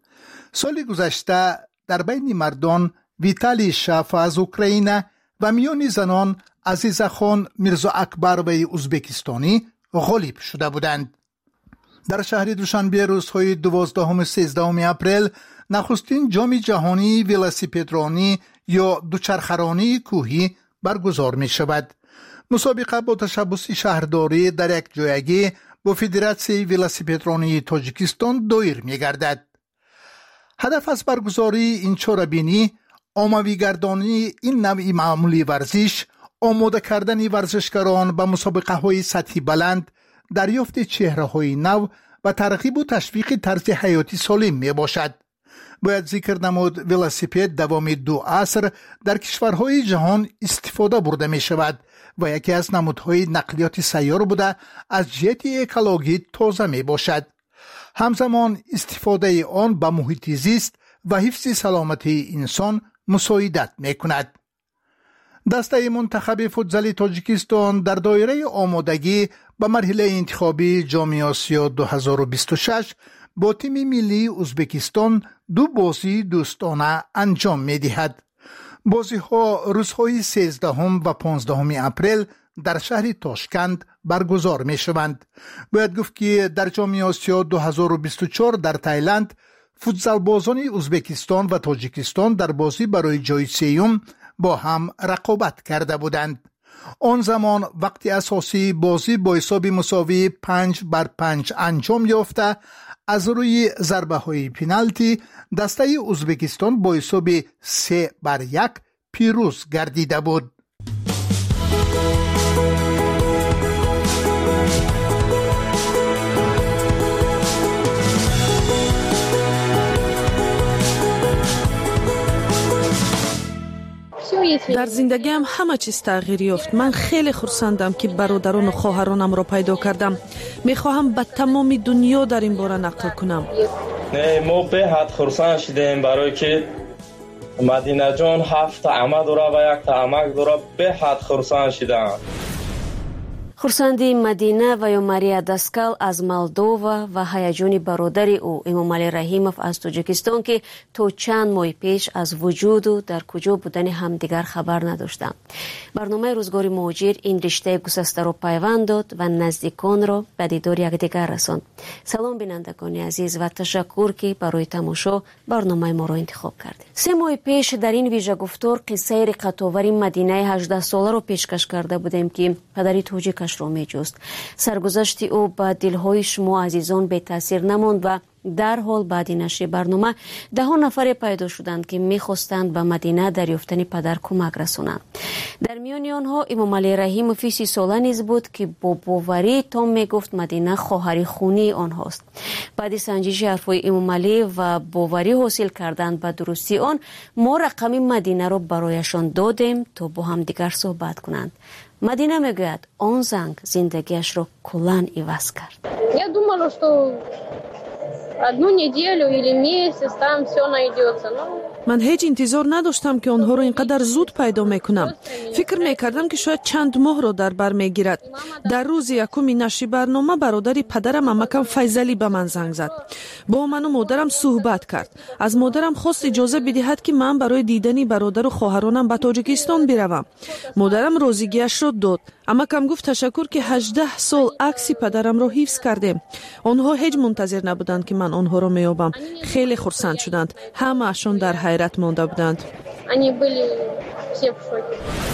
سال گذشته در بین مردان ویتالی شاف از اوکراین و میان زنان عزیزخان میرزا اکبر و ازبکستانی غالب شده بودند. در شهر دوشنبه روزهای دوازدهم و سیزدهم اپریل نخستین جام جهانی ولاسیپدرانی یا دوچرخرانی کوهی برگزار می شود. مسابقه با تشبث شهرداری در یک جایگی با فدراسیون ولاسیپدرانی تاجیکستان دایر می گردد. هدف از برگزاری این چاره‌بینی عمومی گردانی این نوع معمولی ورزش، آماده کردن ورزشکاران به مسابقه های سطحی بلند، دریافت چهره های نو و ترغیب و تشویق طرز حیاتی سالم می باشد. باید ذکر نمود ولاسیپد دوام دو عصر در کشورهای جهان استفاده برده می شود و یکی از نمودهای نقلیات سیار بوده از جهت اکولوژی تازه می باشد. همزمان استفاده آن به محیط زیست و حفظ سلامتی انسان مساعدت می کند. دسته منتخب فوتزال تاجیکستان در دایره آمادگی به مرحله انتخابی جام آسیا دو هزار و بیست و شش با تیم ملی ازبکستان دو بازی دوستانه انجام می دهد. بازی ها روزهای سیزدهم و پانزدهم اپریل در شهر تاشکند برگزار می شوند. باید گفت که در جام آسیا دو هزار و بیست و چهار در تایلند فوتزال بازان ازبکستان و تاجیکستان در بازی برای جای سوم با هم رقابت کرده بودند. آن زمان وقت اساسی بازی با حساب مساوی پنج بر پنج انجام یافته، از روی ضربه های پنالتی دسته ازبکستان با حساب سه بر یک پیروز گردیده بود. در زندگیم همه چیز تغییر یافت. من خیلی خرسندم که برادران و خواهرانم را پیدا کردم. میخواهم به تمام دنیا در این باره نقل کنم. نه ما به حد خرسند شدیم برای که مدینه جان هفت عمه داره و یک تا عمک داره. به حد خرسند شدم. خورسандии Мадина ва ё Мария Даскал аз Молдова ва ҳаяҷони бародари ӯ Эмомалӣ Раҳимов аз Тоҷикистон ки то чанд моҳи пеш аз вуҷуду дар куҷо будани ҳамдигар хабар надоштанд. барномаи рӯзгори муҳоҷир ин риштаи гусастаро пайванд дод ва наздиконро ба дидори якдигар расонд. салом бинандагони азиз ва ташаккур ки барои тамошо барномаи моро интихоб кардед. се моҳи пеш дар ин вижагуфтор қиссаи риқатовари Мадинаи ҳаждаҳсоларо пешкаш карда будем ки падари тоҷикаш ро меҷуст. саргузашти ӯ ба дилҳои шумо азизон бетаъсир намонд ва дарҳол баъди нашри барнома даҳо нафаре пайдо шуданд ки мехостанд ба Мадина дар ёфтани падар кӯмак расонанд. дар миёни онҳо Эмомалӣ Раҳимови сисола низ буд ки бо боварӣ том мегуфт Мадина хоҳари хунии онҳост. баъди санҷиши ҳарфҳои Эмомалӣ ва боварӣ ҳосил кардан ба дурустии он, мо рақами Мадинаро барояшон додем то бо ҳамдигар суҳбат кунанд. Мадина мегӯяд он занг зиндагиашро куллан иваз кард. Я думала, что одну неделю или месяц там все найдется. Но من هیچ انتظار نداشتم که آنها را اینقدر زود پیدا میکنم. فکر میکردم که شاید چند ماه را در بر میگیرد. در روز یکم نشر برنامه برادری پدرم عمکم فیضلی به من زنگ زد. با من و مادرم صحبت کرد. از مادرم خواست اجازه بدهد که من برای دیدن برادر و خواهرانم به تاجیکستان بروم. مادرم راضیگیش را داد. عمکم گفت تشکر که هجده سال عکس پدرم را حفظ کردیم. آنها هیچ منتظر نبودند که من آنها را میابم. خیلی خرسند شدند. همه اشون در حیرت مانده بودند.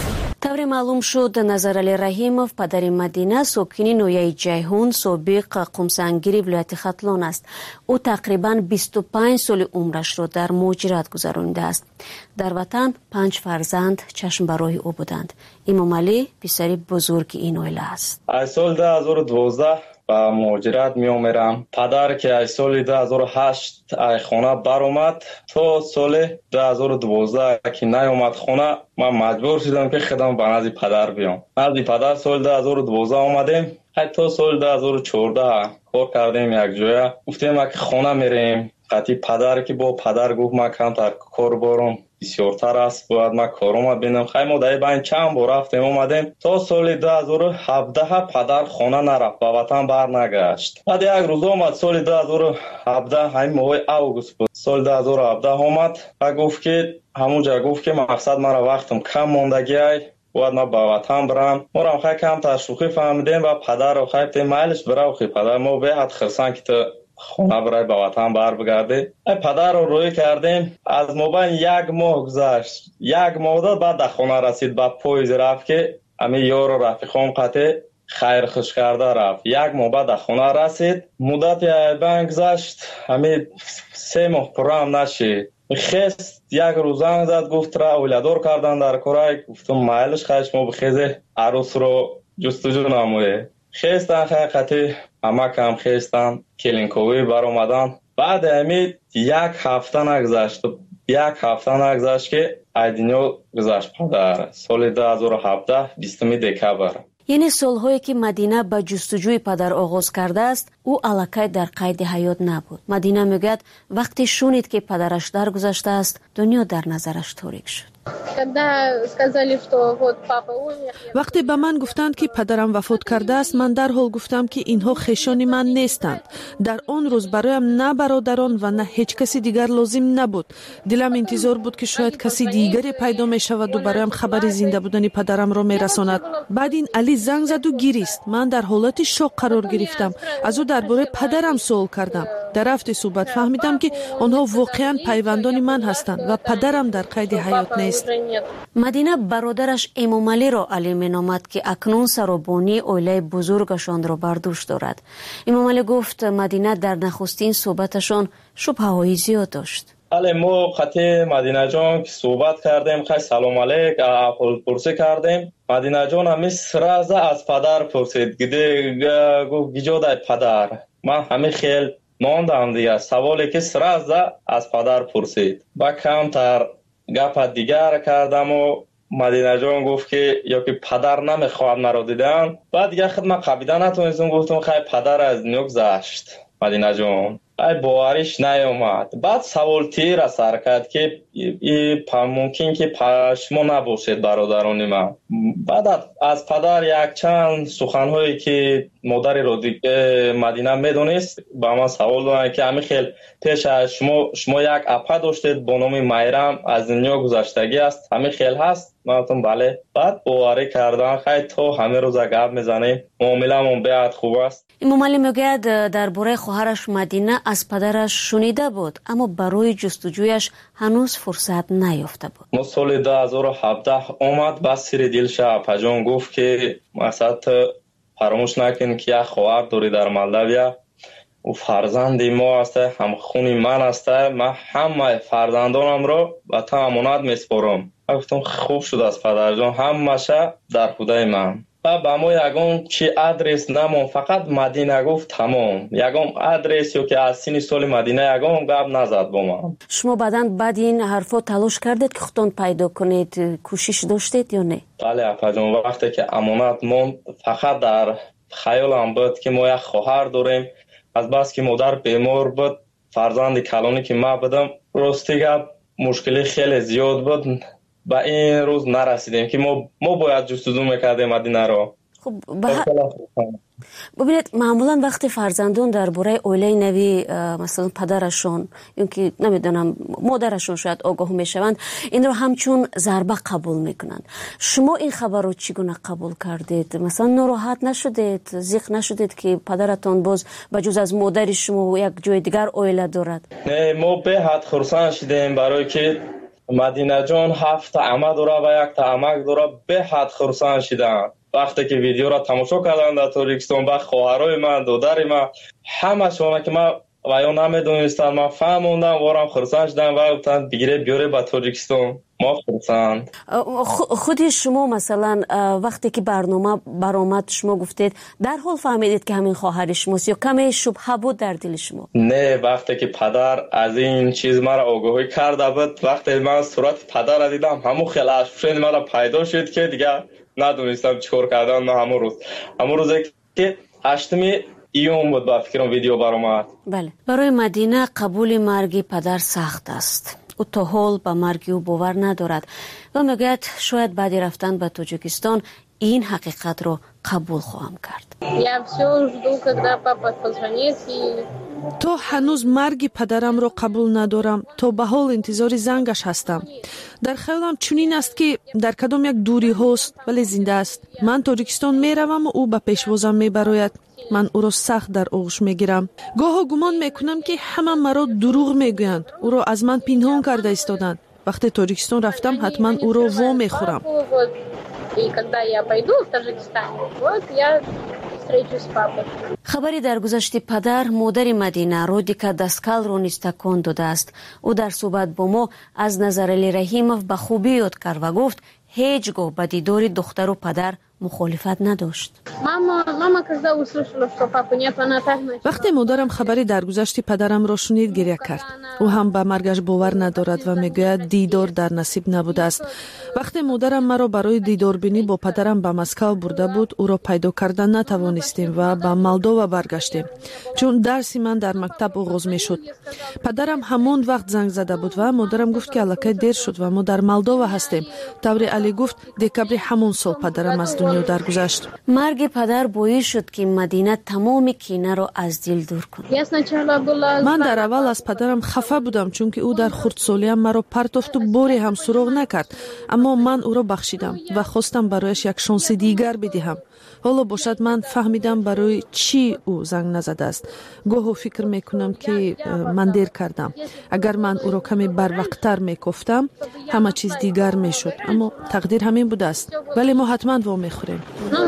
тавре маълум шуд Назарали Раҳимов падари Мадина сокини ноҳияи Ҷайҳун собиқ қумсангири вилояти Хатлон аст. ӯ тақрибан бисту панҷ соли умрашро дар муҳоҷират гузаронидааст. дар ватан панҷ фарзанд чашмбарои ӯ буданд. Имомалӣ писари бузурги ин оила аст. аз соли ду ҳазору дувоздаҳ ба муҳоҷират меомерам. Падар ки аз соли ду ҳазору ҳашт аз хона баромад, то соли ду ҳазору дувоздаҳ ки наёмад хона, ман маҷбур шудам ки худам ба назди падар биём. назди падар соли ду ҳазору дувоздаҳ омадем. ҳатто соли ду ҳазору чордаҳ кор кардем якҷоя. гуфтем ки хона мерем. қати падар ки бо падар гуфт ман камтар кор борам бисёртар аст, бояд ман корома бинам. хай мо дар байн чанд бор рафтем омадем. то соли ду ҳазору ҳабдаҳ падар хона нарафт, ба ватан барнагашт. баъд як рӯз омад соли ду ҳазору ҳабдаҳ, ҳамин моҳи август буд. соли ду ҳазору ҳабдаҳ омад ва гуфт ки ҳамунҷа гуфт ки мақсад мара вақтам кам мондагиай, бояд ман ба ватан барам. морам хай камтар шӯхӣ фаҳмидем ва падарро хай гуфтем майлиш бира охи падар, мо беҳад хирсан ки ту хона барай ба ватан барбигардӣ. ай падарро рӯй кардем. аз мобайн як моҳ гузашт. як моҳ дод баъд дар хона расид. ба поезд рафт ки ҳамин ёру рафиқом қате хайрхуш карда рафт. як моҳ баъд дар хона расид. муддати айбайн гузашт. ҳамин се моҳ пуррам нашид. хест як рӯз занг зад гуфт ра оиладор кардан дар корай. гуфтам майлиш хайш мо бихезе арӯсро ҷустуҷӯ намоем. хестан хай қати амакам хестан келинковӣ баромадан. баъди ҳамин як ҳафта нагузашт. як ҳафта нагузашт ки аз дунё гузашт падар. соли ду ҳазору ҳабдаҳ бистуми декабр. яъне солҳое ки Мадина ба ҷустуҷӯи падар оғоз кардааст, ӯ аллакай дар қайди ҳаёт набуд. Мадина мегӯяд вақте шунид ки падараш даргузаштааст, дунё дар назараш торик шуд. вақте ба ман гуфтанд ки падарам вафот кардааст, ман дарҳол гуфтам ки инҳо хешони ман нестанд. дар он рӯз бароям на бародарон ва на ҳеҷ каси дигар лозим набуд. дилам интизор буд ки шояд каси дигаре пайдо мешаваду бароям хабари зинда будани падарамро мерасонад. баъд ин Али занг заду гирист. ман дар ҳолати шок қарор гирифтам. аз ӯ дар бораи падарам суол кардам. дар рафти суҳбат фаҳмидам ки онҳо воқеан пайвандони ман ҳастанд ва падарам дар қайди ҳаёт нест. Мадина бародараш Эмомалиро Али меномад ки акнун саробонии оилаи бузургашонро бар дӯш дорад. Эмомалӣ гуфт Мадина дар нахустин суҳбаташон шубҳаҳои зиёд дошт. але мо қати Мадинаҷон ки суҳбат кардем, хай салом алейк аҳволпурсӣ кардем. Мадинаҷон ҳамин сраза аз падар пурсид. гуфт гиҷодай падар. ман ҳамин хел мондам дигар. саволе ки сраза аз падар пурсид. ба камтар гапа дигар кардаму Мадинаҷон гуфт ки ё ки падар намехоҳад маро дидан. баъд дигар худ ман қабида натонистам. гуфтам хай падар аз дунё гузашт. Мадинаҷон ай бовариш наёмад. баъд саволтира сар кард ки мумкин ки шумо набошед бародарони ман. баъд аз падар якчанд суханҳое ки модари Мадина медонист ба ман савол доданд ки ҳамин хел пеш аз шумо шумо як апа доштед бо номи Майрам, аз дунё гузаштагӣ аст. ҳамин хел ҳаст? ман гуфтам бале. баъд боварӣ кардан хай то ҳамин рӯза гап мезанем. муомиламон беҳад хуб аст. Имомалӣ мегӯяд дар бораи хоҳараш Мадина аз падараш шунида буд, аммо барои ҷустуҷӯяш ҳанӯз фурсат наёфта буд. мо соли ду ҳазору ҳабдаҳ омад. ба сири дилша апаҷон гуфт ки мақсад фаромӯш накун ки як хоҳар дорӣ дар Молдавия. ӯ фарзанди мо аст, ҳамхуни ман аст. ман ҳамаи фарзандонамро ба ту амонат меспорам. ман гуфтам хуб шудааст падарҷон, ҳамаша дар худаи ман. ба мо ягон чи адрес намон, фақат Мадина гуфт тамом. ягон адрес ё ки аз сини соли Мадина ягон гап назад бо ман. шумо баъдан баъди ин ҳарфо талош кардед ки худтон пайдо кунед, кӯшиш доштед ё не? бале апаҷон, вақте ки амонат монд фақат дар хаёлам буд ки мо як хоҳар дорем. азбаски модар бемор буд, фарзанди калоне ки ман будам, рости гап мушкили хеле зиёд буд. ба ин рӯз нарасидем ки мо мо бояд ҷустуҷӯ мекардем Мадинаро. хуб бубинед, маъмулан вақте фарзандон дар бораи оилаи нави масалан падарашон ё ки намедонам модарашон шояд огоҳ мешаванд, инро ҳамчун зарба қабул мекунанд. шумо ин хабарро чӣ гуна қабул кардед? Масалан нороҳат нашудед, зиқ нашудед ки падаратон боз ба ҷуз аз модари шумо як ҷои дигар оила дорад? не, мо беҳад хурсанд шудем барое ки مدینه جان هفت عمه داره و یک تا عمک داره، به حد خرسند شدن. وقتی که ویدیو را تماشا کردن در تاجیکستان با خواهرای من، دادر من، همه شما که من و یا نمیدونستن، من فهموندم وارم خرسند شدن و گفتن بگیره بیاره به تاجیکستان. ما خرسند. خود شما مثلا وقتی که برنامه برآمد شما گفتید در حال فهمیدید که همین خواهر شماست یا کمی شبهه بود در دل شما؟ نه، وقتی که پدر از این چیز مرا آگاهی کرده بود، وقتی من صورت پدر را دیدم همون خیلی اشفشن مرا پیدا شد که دیگه ندونستم چیکار کردن. من همون روز همون روزی که هشتمی ایون بود با فکرم ویدیو برآمد. بله، برای مدینه قبول مرگ پدر سخت است. او تا حال به مرگ او باور ندارد و میگوید شاید بعد رفتن به تاجیکستان این حقیقت رو قبول خواهم کرد. تا هنوز مرگ پدرم رو قبول ندارم، تا به حال انتظار زنگش هستم. در خیالم چنین است که در کدام یک دوری هست ولی زنده است. من تاجیکستان میروم و او به پیشوازم میبراید. من او را سخت در آغوش میگیرم. گاه گمان میکنم که همه مرا دروغ میگویند، او را از من پنهان کرده ایستادند. وقتی تاجیکستان رفتم حتما او را وا میخورم. خبری در گذشت پدر مادر مدینه رودیکا دسکال رو نیز تکان داده است. او در صحبت با ما از نظر علی رحیموف به خوبی یاد کرد و گفت هیچگاه به دیدار دختر و پدر مخالفت نداشت. وقتی مادرم خبری درگذشت پدرم را شنید گریه کرد. او هم به مرگش باور ندارد و میگوید دیدار در نصیب نبوده است. وقتی مادرم مرا برای دیدار بینی با پدرم به مسکو برده بود، او را پیدا کردن نتوانستیم و به مالدووا برگشتیم، چون درسی من در مکتب آغاز میشد. پدرم همون وقت زنگ زده بود و مادرم گفت که الکی دیر شد و ما در مالدووا هستیم. طوری علی گفت دکبر همون سال پدرم از دنیا درگذشت. مرگ پدر باعث شد که مدینه تمام کینه را از دل دور کند. من در اول از پدرم خفه بودم، چون که او در خردسالیم مرا پرتافت و باری هم سراغ نکرد، اما من او را بخشیدم و خواستم برایش یک شانس دیگر بدهم. حالا باشد من فهمیدم برای چی او زنگ نزده است. گاهی فکر میکنم که من دیر کردم. اگر من او را کمی بروقتر میگفتم همه چیز دیگر میشد، اما تقدیر همین بوده است. ولی ما حتما وا میخوریم.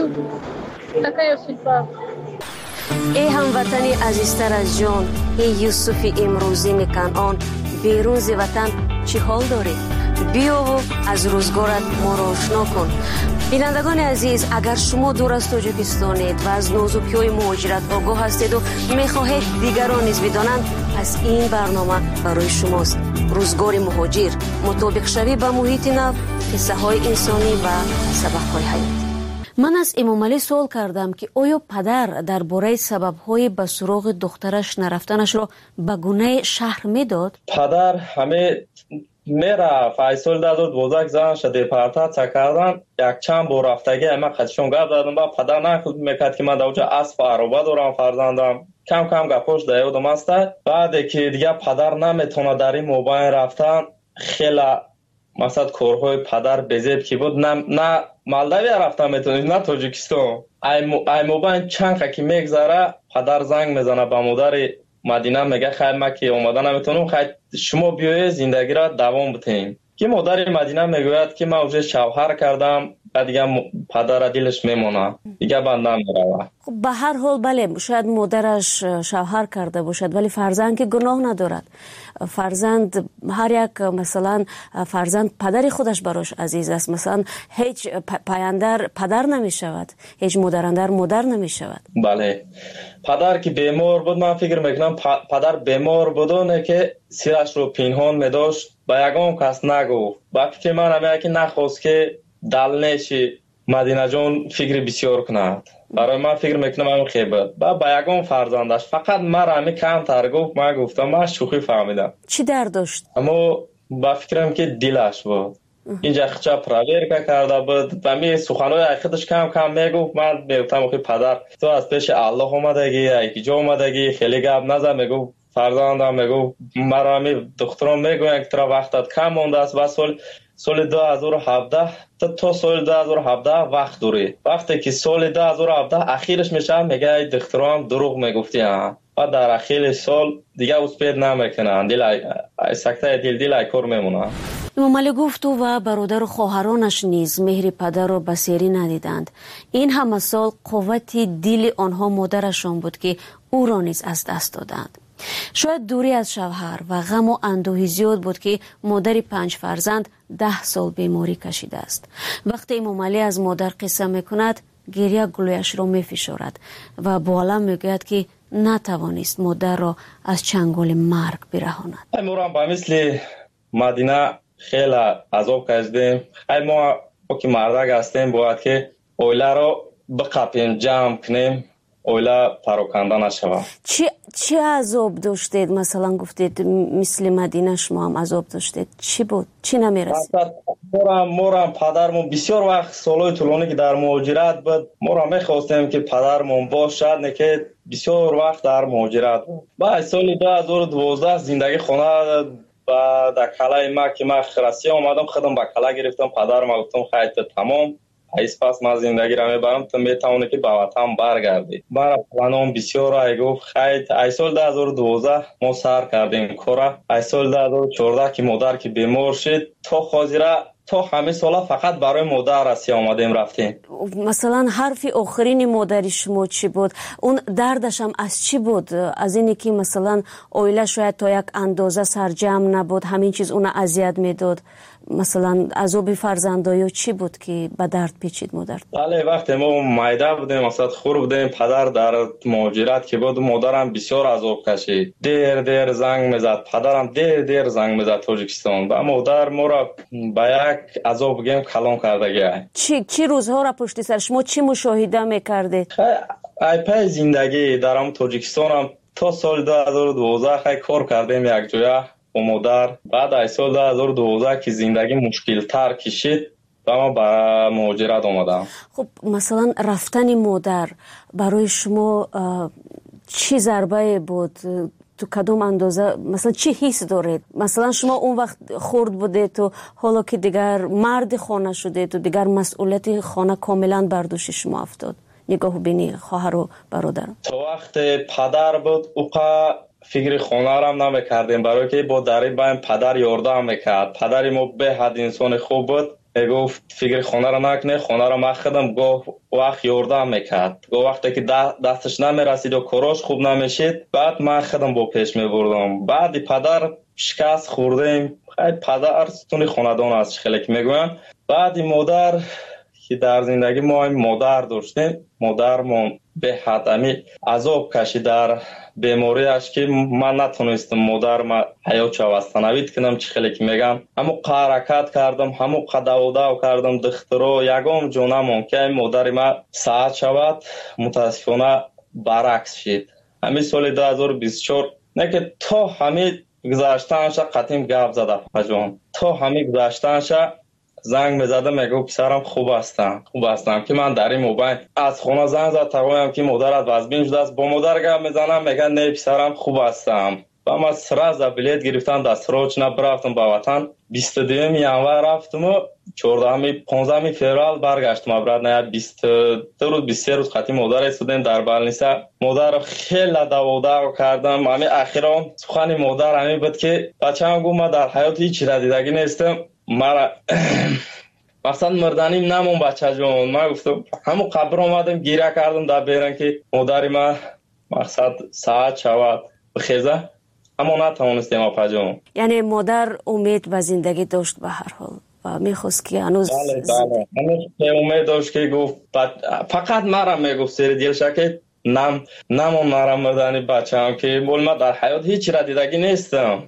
ای هموطنی عزیزتر از جان، ای یوسف امروزی میکنان، بیرون ز وطن چی حال داری؟ بیا و از روزگارت ما را آشنا کن. بینندگان عزیز، اگر شما دور از تاجیکستانید و از نازکی‌های مهاجرت آگاه هستید و میخواهید دیگران نیز بدانند، پس این برنامه برای شماست. روزگار مهاجر، مطابق شوی با محیط نو، قصه های انسانی و سبق های حیات. من از امام علی سوال کردم که آیا پدر درباره سبب‌های به سراغ دخترش نرفتنش را به گونه شهر میداد؟ پدر همه میره فیصل داد و دوزک زن شده پرتات کردن. یک چند بار رفتگی اما خدشون گفت دادم با پدر نخود میکرد که من دوچه اسب عربه دارم فرزندم. کم کم گپوش دیادم است. بعد که دیگه پدر نمیتونه در این موبایل رفتن، خیلی مثلا کارهای پدر بزیب که بود، نه نه مالداوی رفتن میتونید نه تاجیکستان. ای موبایل چند که میگذره پدر زنگ میزنه به مادر مدینه میگه خیر ما که اومدن نمیتونم، خیر شما بیایید زندگی را دوام بدیم. که مادر مدینه میگوید که من вже شوهر کردم و دیگه پدر دلش میمونه، دیگه بنده میره. خب به هر حال بله، شاید مادرش شوهر کرده باشد ولی فرزند که گناه ندارد. فرزند هر یک مثلا فرزند پدر خودش براش عزیز است. مثلا هیچ پایندر پدر نمی شود، هیچ مادرندر مادر نمی شود. بله، پدر که بیمار بود، من فکر میکنم پدر بیمار بودونه که سیرش رو پنهان میداشت، با یگان کس نگفت. با فکر من همه که نخواست که دل نشی مدینه جان فکر بسیار کند. برای من فکر میکنم همین خیبت با با یگان فرزندش فقط مرا همین کم تر گفت. من گفتم من شوخی فهمیدم. چی درد داشت؟ اما با فکرم که دلش بود. اینجا خچا پراویر کرده بود و می سخنهای خودش کم کم میگفت. من میگفتم که پدر تو از پیش الله اومدگی، ایکی جا اومدگی، خیلی گپ نزن. میگفت فرزندم، میگفت مرا همین دخترم میگوین که ترا وقتت کم مونده است و سال سال دو هزار و هفده تا تا سال دو هزار و هفده وقت دوری. وقتی که سال دو هزار و هفده اخیرش میشه میگه دخترم دروغ میگفتی ها. و در اخیر سال دیگه اسپید نمیکنن، دل سکته دل دل کار میمونه. امامعلی گفت او و برادر و خواهرانش نیز مهر پدر را بسیاری ندیدند. این همه سال قوت دل آنها مادرشان بود که او را نیز از دست دادند. شاید دوری از شوهر و غم و اندوهی زیاد بود که مادر پنج فرزند ده سال بیماری کشیده است. وقتی امامعلی از مادر قصه میکند گریه گلویش را میفشارد و با الم میگوید که نتوانست مادر را از چنگال مرگ برهاند. ما با مثل مدینه خیلی عذاب کشیدیم. خیلی ما که مردک هستیم باید که اویله را بقپیم، جمع کنیم، اویله پراکنده نشود. چی چی عذاب داشتید؟ مثلا گفتید مثل مدینه شما هم عذاب داشتید. چی بود؟ چی نمیرسید؟ مورم مورم پدرمون بسیار وقت سالهای طولانی که در مهاجرت بود، مورم میخواستیم که پدرمون باشد، نه که بسیار وقت در مهاجرت بود. بعد سال دو هزار و دوازده زندگی خانه و در کلای ما که من خرسی آمدم، خودم با کلا گرفتم، پدرم گفتم خیلی تمام ایس پس من زندگی را میبرم تو میتونه که به وطن برگردی. برای پلانم بسیار ای گفت خیلی ای سال دو هزار و دوازده ما سر کردیم کارا. ای سال دو هزار و چهارده که مادر که بیمار شد تا خاطره تا همه سالا فقط برای مادر رسی آمدیم رفتیم. مثلا حرف آخرین مادر شما چی بود؟ اون دردش هم از چی بود؟ از اینی که مثلا اویله شاید تا یک اندازه سرجم نبود، همین چیز اون اذیت میداد؟ مثلا عذاب فرزندایی چی بود که به درد پیچید مادر؟ بله وقتی ما مایده بودیم، مثلا خور بودیم، پدر در مهاجرت که بود، مادرم بسیار عذاب کشید. دیر دیر زنگ میزد، پدرم دیر دیر زنگ میزد تاجیکستان. و مادر ما را به یک عذاب گیم کلام کرده گیه. چی چی روزها را پشت سر شما چی مشاهده میکردید؟ ای پای زندگی در ام تاجیکستان هم تا سال دو هزار و دوازده خیلی کار کردیم یک جایه با مادر. بعد از سال دو هزار و دوازده که زندگی مشکل تر کشید و ما به مهاجرت آمدم. خب مثلا رفتن مادر برای شما چی ضربه بود؟ تو کدوم اندازه مثلا چی حس دارید؟ مثلا شما اون وقت خرد بودید تو حالا که دیگر مرد خانه شدید تو دیگر مسئولیت خانه کاملا بر دوش شما افتاد. نگاه بینی خواهر و برادر. تو وقت پدر بود اوقا فکر خانه را هم نمیکردیم، برای که با دری بایم پدر یاردم میکرد. پدر ما به حد انسان خوب بود، گفت فکر خانه را نکنه، خانه را من خودم گفت وقت یاردم میکرد. گفت وقتی که دستش نمیرسید و کاراش خوب نمیشید بعد من خودم با پیش میبردم. بعد پدر شکست خوردیم. خیلی پدر ستون خاندان است خیلی که میگویم. بعد مادر که در زندگی ما مادر داشتیم، مادرمون به حد امی عذاب کشید در بیماریش که من نتونستم مادر ما حیات چوستنوید کنم. چی خیلی که میگم همو حرکت کردم، همو دو دو کردم دخترو یگام جونمون که مادر ما ساعت شود متاسفانه برعکس شد. همین سال دو هزار و بیست و چهار نه که تا همین گذاشتنش قطیم گپ زده پجان، تا همین گذاشتنش زنگ میزدم میگو پسرم خوب هستم خوب هستم که من در این موبایل از خونه زنگ زد تقویم که مادرت وزبین شده است. با مادر گپ میزنم میگن نه پسرم خوب هستم. و من سراز بلیت گرفتم دستروچ نبرفتم به وطن. بیست و دوم ژانویه رفتم و چهاردهم پانزدهم فوریه برگشتم برات. نه بیست دو روز بیست و سه روز خاطی مادر استودن در بالنیسا. مادر خیلی دعوا دعوا کردم. همین اخیرا سخن مادر همین بود که بچه‌ام گفت من در حیات هیچ چیز دیدگی نیستم، مرا مثلا مردنیم نمون بچه جون. من گفتم همون قبر آمدم گیره کردم در بیرن که مادری من مقصد ساعت شود بخیزه، اما نتوانستیم اپا جون. یعنی مادر امید و زندگی داشت به هر حال و میخواست که هنوز بله بله هنوز امید داشت که گفت فقط مرا میگفت سر دیلش که نم نمون مرا مردنی بچه هم که بول من در حیات هیچ را دیدگی نیستم.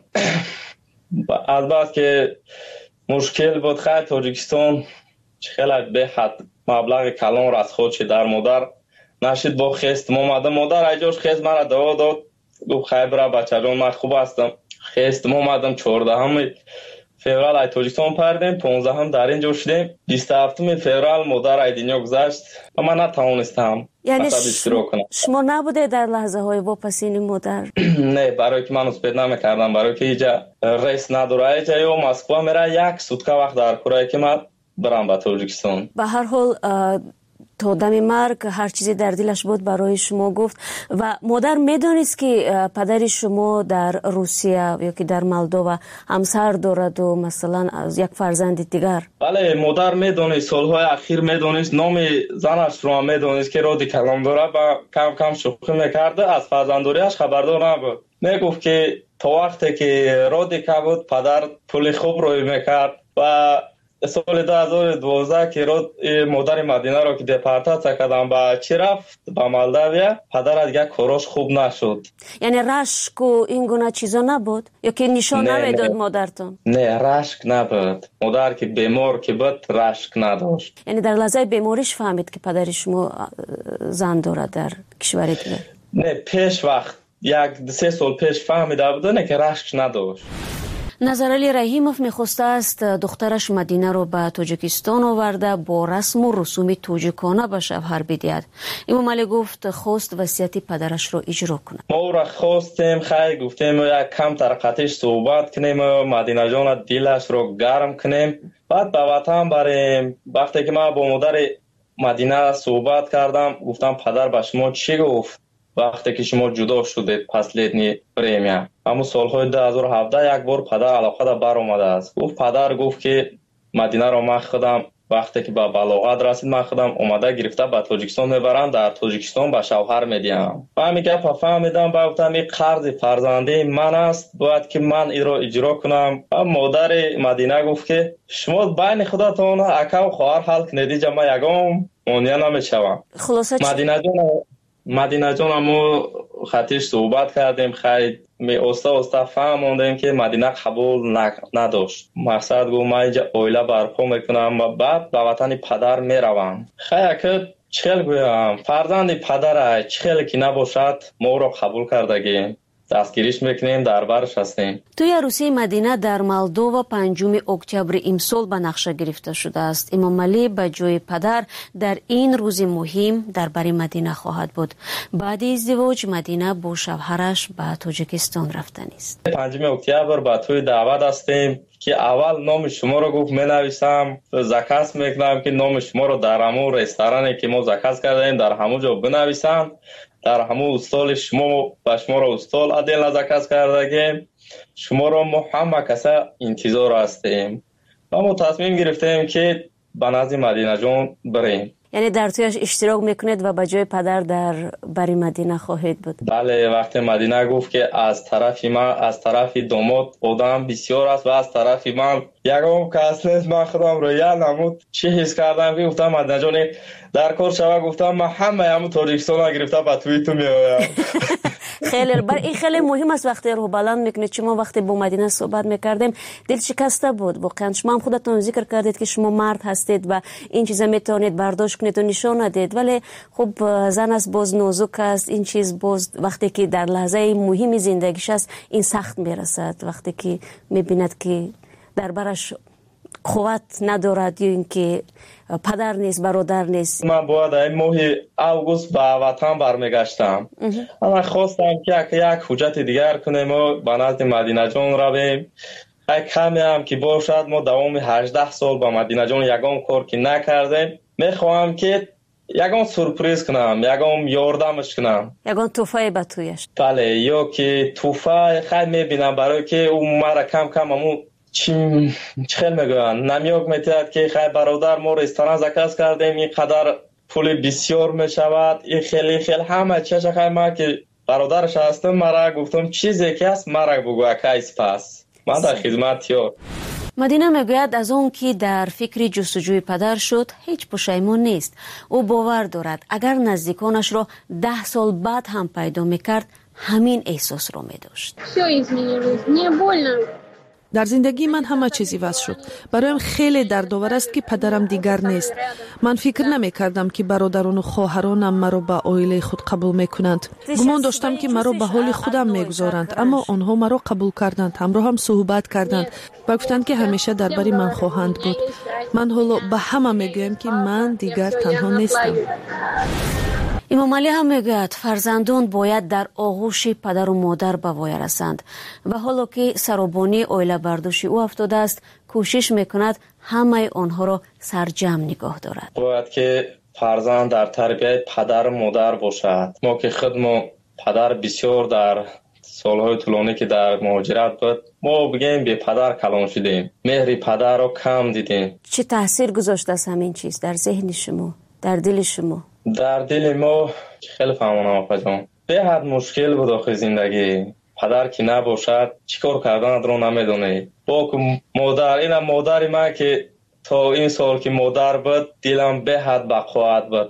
از بعد که مشکل بود خیلی تاجیکستان خیلی به حد مبلغ کلان را از خود در مادر نشید با خیست مامده. مادر ایجاش خیست مرا دوا داد گفت خیلی برا بچه جان من خوب هستم. خیست مامدم چهاردهم فوریه ای تاجیکستان پردیم، پانزدهم در اینجا شدیم. بیست و هفتم فوریه مادر ای دنیا گذشت و من نتوانستم. یعنی شما نبوده در لحظه های واپسین مادر؟ نه، برای که من اسپید نمیکردم، برای که اینجا ریس نداره. اینجا یا مسکو میره یک سوتکا وقت در کره که من برم به تاجیکستان. به هر حال تا دم مرگ هر چیزی در دلش بود برای شما گفت و مادر میدونست که پدر شما در روسیه یا که در مولدووا همسر دارد و مثلا از یک فرزند دیگر؟ بله مادر میدونست، سالهای اخیر میدونست، نام زنش رو میدونست که رادی کلام داره و کم کم شوخی میکرده، از فرزنداریش خبردار نبود. میگفت که تا وقتی که رادی که بود پدر پول خوب روی میکرد و سال دو هزار و دوازده که راد مادر مدینه رو که دپارتاسیا کردن با چی رفت با مولداویا، پدر از یک کاراش خوب نشد. یعنی رشک و این گونه چیزا نبود یا که نشان نمیداد مادرتون؟ نه رشک نبود، مادر که بیمار که بود رشک نداشت. یعنی در لحظه بیماریش فهمید که پدر شما زن دارد در کشور دیگر؟ نه پیش وقت یک سه سال پیش فهمیده بود نه که رشک نداشت. نظرعلی رحیموف میخواسته است دخترش مدینه رو به تاجیکستان آورده با رسم و رسوم تاجیکانه به شوهر بدهد. امام علی گفت خواست وصیت پدرش رو اجرا کنه. ما او را خواستیم، خیلی گفتیم یک کم ترقتش صحبت کنیم، مدینه جان دلش رو گرم کنیم، بعد به وطن بریم. وقتی که ما با مادر مدینه صحبت کردم گفتم پدر به شما چی گفت وقتی که شما جدا شدید پسلیدنی پریمیا؟ اما سالهای دو هزار و هفده یک بار پدر علاقه دا بر اومده است. گفت پدر گفت که مدینه رو من خودم وقتی که به بلاغت رسید من خودم اومده گرفته به تاجیکستان میبرم، در تاجیکستان به شوهر میدیم. و همین گپ فهمیدم، با گفتم این قرض فرزندی من است باید که من این رو اجرا کنم. و مادر مدینه گفت که شما بین خودتون اکا و خواهر حل کنید، ما یگام مونیا نمیشوم. خلاصه مدینه جان مدینه جان همو خطیش صحبت کردیم، خیلی می استا استا فهموندیم که مدینه قبول نداشت. مقصد گفت من اینجا اویله برپا میکنم و بعد به وطن پدر میروم. خیلی که چخیل گویم فرزند پدر چخیل که نباشد ما رو قبول کردگیم، دستگیریش میکنیم، در برش هستیم. توی عروسی مدینه در مولدووا پنجم اکتبر امسال به نقشه گرفته شده است. امام علی به جای پدر در این روز مهم در بر مدینه خواهد بود. بعد ازدواج مدینه با شوهرش به تاجیکستان رفتن است. پنجم اکتبر به توی دعوت هستیم که اول نام شما رو گفت می نویسم، زکس میکنم که نام شما رو در همون رستورانی که ما زکس کردیم در همون جا بنویسم، در همون استال شما و شما رو استال عدل نزکس کردگیم، شما رو ما همه کسا انتظار هستیم و ما تصمیم گرفتیم که به نزد مدینه جان بریم. یعنی در تویش اشتراک میکنید و به جای پدر در بری مدینه خواهید بود؟ بله، وقتی مدینه گفت که از طرف من از طرف داماد آدم بسیار است و از طرف من یکم کس نیست، من خودم رو یا نمود چی حس کردم که گفتم مدینه جان در کار شوه، گفتم من همه همو تاجیکستان گرفته به توی تو میایم. خیلی بر این خیلی مهم است وقتی رو بلند میکنید. شما وقتی با مدینه صحبت میکردیم دل شکسته بود واقعا. شما هم خودتون ذکر کردید که شما مرد هستید و این چیزا میتونید برداشت کنید و نشون ندید، ولی خب زن است باز نازک است، این چیز باز وقتی که در لحظه مهمی زندگیش است این سخت میرسد، وقتی که میبیند که در برش قوت ندارد یا اینکه پدر نیست برادر نیست. من باید این ماه اوگوست به وطن برمیگشتم، اما خواستم که یک حجت دیگر کنیم و به نزد مدینه جان رویم. یک کمی هم که باشد ما دوام هجده سال با مدینه جان یگام کار که نکردیم، میخواهم که یگام سورپریز کنم، یگام یاردمش کنم، یگام توفه به تویش. بله، یا که توفه خیلی میبینم برای که اون مرا کم کم همون چی خیلی میگوین نمیاک میتید که خیلی برادر ما رستوران زکس کردیم این قدر پول بسیار میشود، این خیلی خیلی همه چیز خیلی ما که برادرش هستم مرا گفتم چیزی که هست مرا بگو اکایس پس من در خدمت یا. مدینه میگوید از اون که در فکر جستجوی پدر شد هیچ پشیمون نیست. او باور دارد اگر نزدیکانش را ده سال بعد هم پیدا میکرد همین احساس رو میداشت. در زندگی من همه چیزی واسه شد. برایم خیلی دردآور است که پدرم دیگر نیست. من فکر نمی کردم که برادران و خواهرانم مرا به عائله خود قبول میکنند. گمان داشتم که مرا به حال خودم میگذارند، اما آنها مرا قبول کردند، همراه هم صحبت کردند و گفتند که همیشه در بری من خواهند بود. من حالا به همه میگویم که من دیگر تنها نیستم. امام علی هم میگوید فرزندان باید در آغوش پدر و مادر به وای رسند و حالا که سرابانی عائله برداشت او افتاده است کوشش میکند همه آنها را سرجم نگاه دارد. باید که فرزند در تربیت پدر و مادر باشد. ما که خود ما پدر بسیار در سالهای طولانی که در مهاجرت بود، ما بگیم به پدر کلان شدیم، مهر پدر رو کم دیدیم. چه تاثیر گذاشته است همین چیز در ذهن شما، در دل شما؟ در دل ما خیلی فهمانم آقا جان، به حد مشکل بود آخه زندگی. پدر که نباشد چیکار کردن رو نمیدونه. با مادر، این مادر ما که تا این سال که مادر بود دلم به حد بقوت بود.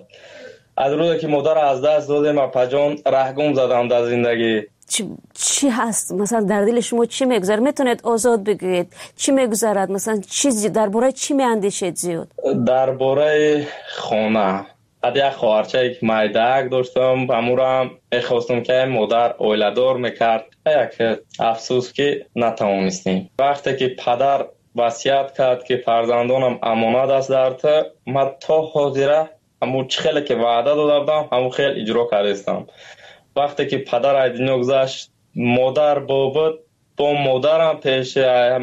از روزی که مادر از دست دادم آقا جان رهگم زدم در زندگی. چی, چی هست مثلا در دل شما چی میگذره؟ میتونید آزاد بگویید چی میگذرد؟ مثلا چیزی درباره چی میاندیشید زیاد؟ درباره خانه. از یک خواهرچه که مایدک داشتم، امورم میخواستم که مادر اویلدار میکرد. یک افسوس که نتوانستیم. وقتی که پدر وصیت کرد که فرزندانم امانت است در تو، من تا حاضره همون خیلی که وعده داده بودم همون خیلی اجرا کردم. وقتی که پدر از دنیا گذشت، مادر بود، با مادرم پیش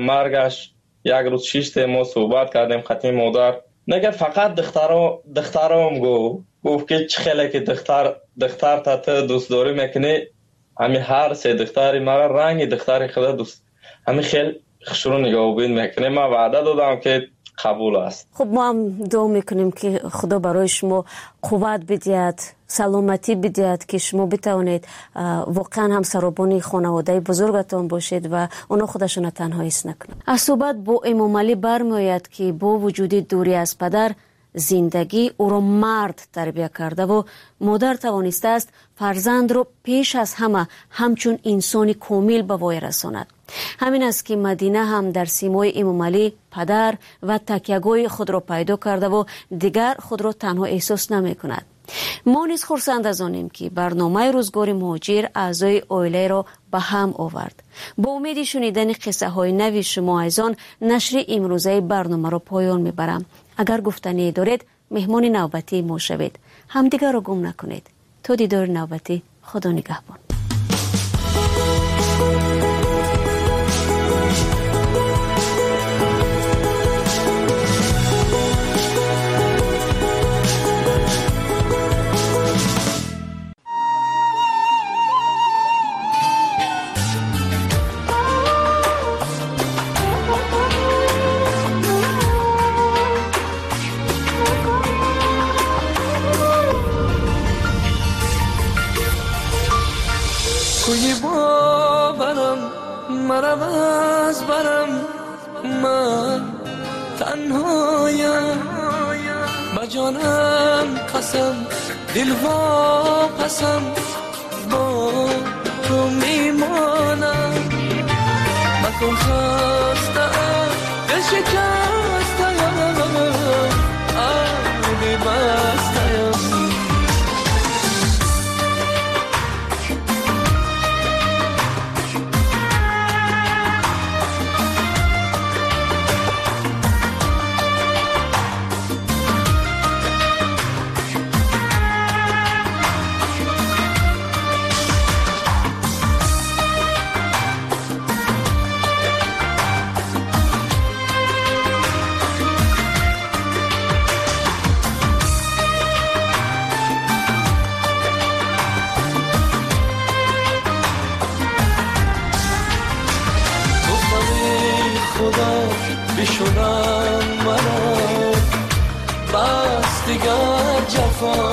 مرگش یک روز شیشت ما صحبت کردیم. خطی مادر نگه فقط دخترم دخترم گو گفت که چه خیلی که دختر دختر تا تو دوست داری میکنی، همین هر سه دختری مرا رنگ دختری خدا دوست، همین خیلی خشرو نگاه بین میکنه. من وعده دادم که قبول است. خب ما هم دعا میکنیم که خدا برای شما قوت بدهد، سلامتی بدهد که شما بتوانید واقعا هم سرابان خانواده بزرگتان باشید و اونا خودشون تنها حس نکنند. از صحبت با امام علی برمیآید که با وجود دوری از پدر، زندگی او را مرد تربیت کرده و مادر توانسته است فرزند را پیش از همه همچون انسانی کامل به وای رساند. همین است که مدینه هم در سیمای امام علی پدر و تکیه‌گاه خود را پیدا کرده و دیگر خود را تنها احساس نمی کند. ما نیز خرسند از آنیم که برنامه روزگار مهاجر اعضای عائله را به هم آورد. با امید شنیدن قصه های نوی شما از آن نشر امروزه برنامه را پایان میبرم. اگر گفتنی دارید مهمان نوبتی ما شوید. همدیگر را گم نکنید. تا دیدار نوبتی، خدا نگهبان. کوی باورم مرم از برم، من تنهایم با جانم قسم دل واپسم با تو میمانم. مکن خستم دل شکستم آبی بستم. بشونم مرا بس دیگر جفا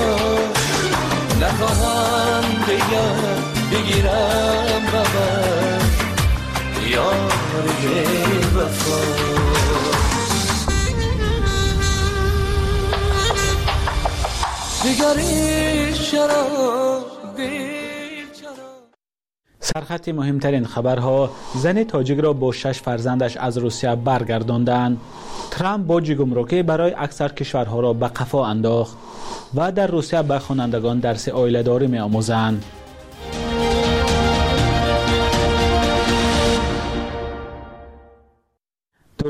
نخواهم دیگر بگیرم ببر یار بی وفا. دیگری شراب سرخط مهمترین خبرها: زن تاجیک را با شش فرزندش از روسیه برگرداندند. ترامپ باج گمرکی برای اکثر کشورها را به قفا انداخت و در روسیه به خوانندگان درس عائله‌داری می‌آموزند.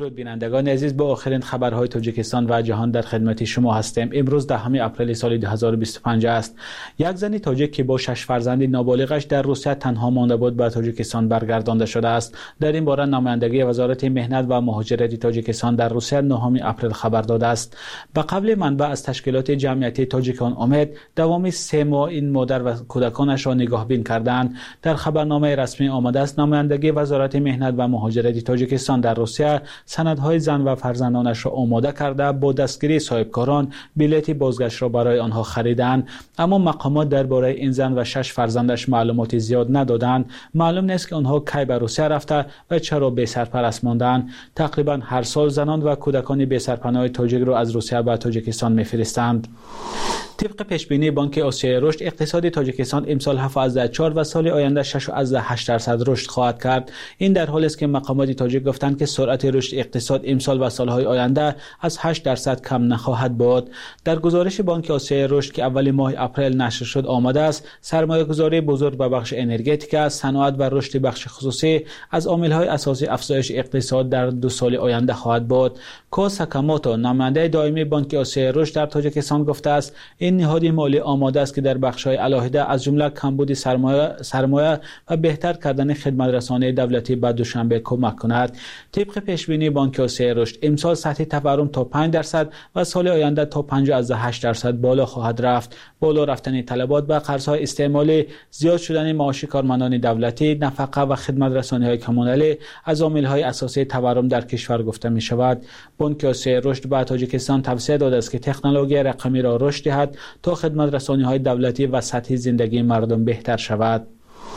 درود بینندگان عزیز، با آخرین خبرهای تاجیکستان و جهان در خدمت شما هستیم. امروز دهم اپریل سال دو هزار و بیست و پنج است. یک زن تاجیک که با شش فرزند نابالغش در روسیه تنها مانده بود به تاجیکستان برگردانده شده است. در این باره نمایندگی وزارت مهنت و مهاجرت تاجیکستان در روسیه نهم اپریل خبر داده است. به قول منبع از تشکیلات جمعیتی تاجیکان امید، دوام سه ماه این مادر و کودکانش را نگاهبین کردند. در خبرنامه رسمی آمده است نمایندگی وزارت مهنت و مهاجرت تاجیکستان در روسیه سندهای زن و فرزندانش را آماده کرده با دستگیری صاحبکاران بلیط بازگشت را برای آنها خریدند، اما مقامات درباره این زن و شش فرزندش معلومات زیاد ندادند. معلوم نیست که آنها کی به روسیه رفته و چرا بی سرپرست ماندند. تقریبا هر سال زنان و کودکان بی سرپناه تاجیک را از روسیه به تاجیکستان می‌فرستند. طبق پیشبینی بانک آسیای رشد، اقتصاد تاجیکستان امسال هفت فاصله چهار و سال آینده شش فاصله هشت درصد رشد خواهد کرد. این در حالی است که مقامات تاجیک گفتند که سرعت رشد اقتصاد امسال و سالهای آینده از هشت درصد کم نخواهد بود. در گزارش بانک آسیای رشد که اول ماه اپریل نشر شد آمده است سرمایه‌گذاری بزرگ به بخش انرژتیک، صنعت و رشد بخش خصوصی از عامل‌های اساسی افزایش اقتصاد در دو سال آینده خواهد بود. کو ساکاموتو، نماینده دائمی بانک آسیای رشد در تاجیکستان گفته است این نهاد مالی آماده است که در بخش‌های علاهده از جمله کمبود سرمایه سرمایه و بهتر کردن خدمات رسانی دولتی به دوشنبه کمک کند. طبق پیشبینی بانک آسیای رشد امسال سطح تورم تا پنج درصد و سال آینده تا پنج فاصله هشت درصد بالا خواهد رفت. بالا رفتن طلبات به قرض‌های استعمالی، زیاد شدن معاش کارمندان دولتی، نفقه و خدمات رسانی‌های کمونالی از عامل‌های اساسی تورم در کشور گفته می‌شود. بانک آسیای رشد به تاجیکستان توصیه داده است که تکنولوژی رقمی را رشد دهد تا خدمات رسانی‌های دولتی و سطح زندگی مردم بهتر شود.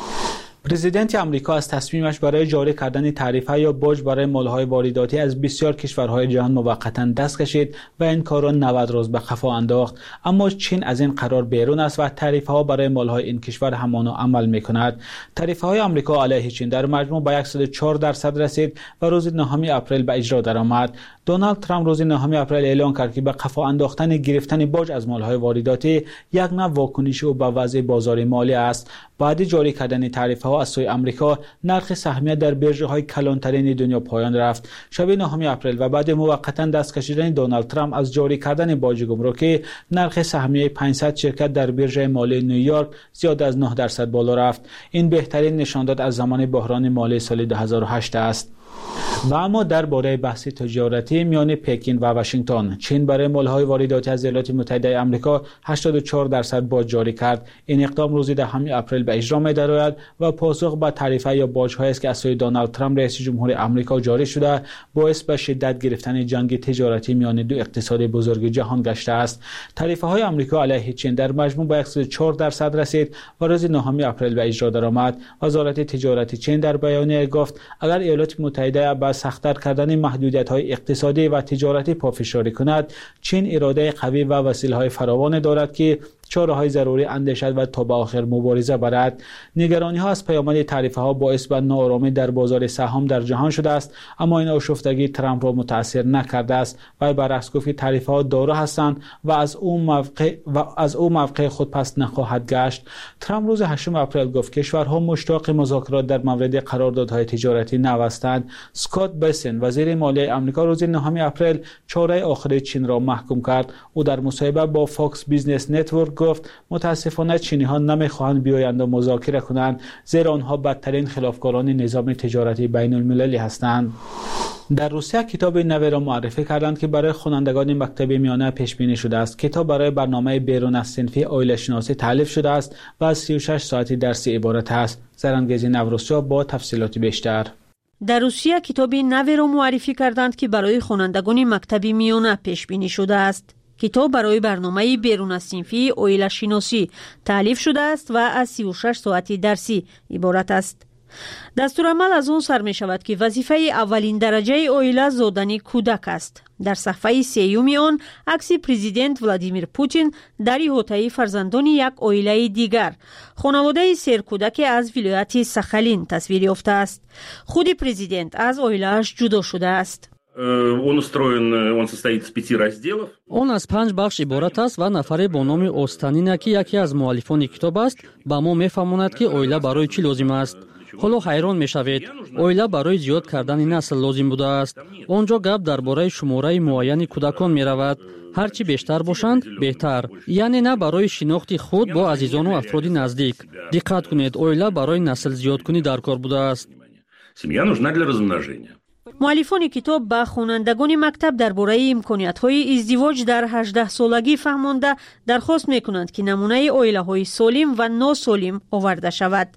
پرزیدنت آمریکا از تصمیمش برای جاری کردن تعرفه یا باج برای مال‌های وارداتی از بسیار کشورهای جهان موقتا دست کشید و این کار را نود روز به قفا انداخت. اما چین از این قرار بیرون است و تعرفه‌ها برای مال‌های این کشور همانا عمل می‌کند. تعرفه‌های آمریکا علیه چین در مجموع به صد و چهار درصد رسید و روز نهم اپریل به اجرا درآمد. دونالد ترامپ روز نهم اپریل اعلام کرد که به قفا انداختن گرفتن باج از مال‌های وارداتی یک نوع واکنش او به وضع بازار مالی است. بعد جاری کردن تعرفه‌ها از سوی آمریکا، نرخ سهمیه در بیرژهای کلانترین دنیا پایان رفت. شب نهم اپریل و بعد موقتا دست کشیدن دونالد ترامپ از جاری کردن باج گمرکی، نرخ سهمیه پانصد شرکت در بیرژه مالی نیویورک زیاد از نه درصد بالا رفت. این بهترین نشانداد از زمان بحران مالی سال دو هزار و هشت است. و اما درباره بحث تجارتی میان پکین و واشنگتن، چین برای مال‌های وارداتی از ایالات متحده آمریکا هشتاد و چهار درصد باج جاری کرد. این اقدام روز دهم اپریل به اجرا می‌درآید و پاسخ به تعرفه یا باج‌هایی است که از سوی دونالد ترامپ رئیس جمهور آمریکا جاری شده، باعث به شدت گرفتن جنگ تجارتی میان دو اقتصاد بزرگ جهان گشته است. تعرفه‌های آمریکا علیه چین در مجموع به صد و چهار درصد رسید و روز نهم اپریل به اجرا درآمد. وزارت تجارت چین در بیانیه گفت اگر ایالات متحده با سخت‌تر کردن محدودیت‌های اقتصادی و تجارتی پافشاری کند، چین اراده قوی و وسیله‌های فراوان دارد که چاره‌های ضروری اندیشد و تا به آخر مبارزه برد. نگرانی‌ها از پیامد تعرفه‌ها باعث به ناآرامی در بازار سهام در جهان شده است، اما این آشفتگی ترامپ را متاثر نکرده است و برعکس گفت که تعرفه‌ها دارو هستند و از او موقع و از او موقع خود پس نخواهد گشت. ترامپ روز هشتم اپریل گفت کشورها مشتاق مذاکرات در مورد قراردادهای تجارتی نو هستند. اسکات بسن، وزیر مالیه آمریکا، روز نهم اپریل چاره آخر چین را محکوم کرد. او در مصاحبه با فاکس بیزنس نتورک گفت متاسفانه چینی ها نمیخواهند بیایند و مذاکره کنند، زیرا آنها بدترین خلافکاران نظام تجارتی بین المللی هستند. در روسیه کتاب نوی را معرفی کردند که برای خوانندگان مکتب میانه پیش بینی شده است. کتاب برای برنامه بیرون از صنفی آیله شناسی تالیف شده است و از سی و شش ساعتی درسی عبارت است. زرانگیزی نوروسیا با تفصیلات بیشتر. در روسیه کتاب نوی را معرفی کردند که برای خوانندگان مکتب میانه پیش بینی شده است. کتاب برای برنامه بیرون از صنفی آیله شناسی تالیف شده است و از سی و شش ساعتی درسی عبارت است. دستورالعمل از اون سر می شود که وظیفه اولین درجه آیله زادن کودک است. در صفحه سیوم آن عکس پرزیدنت ولادیمیر پوتین در احاطه فرزندان یک آیله دیگر، خانواده سیر کودک از ولایت ساخالین تصویر یافته است. خود پرزیدنت از آیله‌اش جدا شده است. Он устроен, он состоит из пяти разделов. Он аз панҷ бахш иборат аст ва нафаре бо номи Останина ки яке аз муаллифони китоб аст ба мо мефаҳмонад ки оила барои чӣ лозим аст. ҳоло ҳайрон мешавед. Оила барои зиёд кардани насл лозим будааст. Онҷо гап дар бораи шумораи муайяни кӯдакон меравад. ҳарчи бештар бошанд беҳтар, яъне на барои шинохти худ бо азизону афроди наздик. Диққат кунед, оила барои наслзиёдкунӣ дар кор будааст. Семья нужна для размножения. муаллифони китоб ба хонандагони мактаб дар бораи имкониятҳои издивоҷ дар ҳаждаҳсолагӣ фаҳмонда дархост мекунанд ки намунаи оилаҳои солим ва носолим оварда шавад.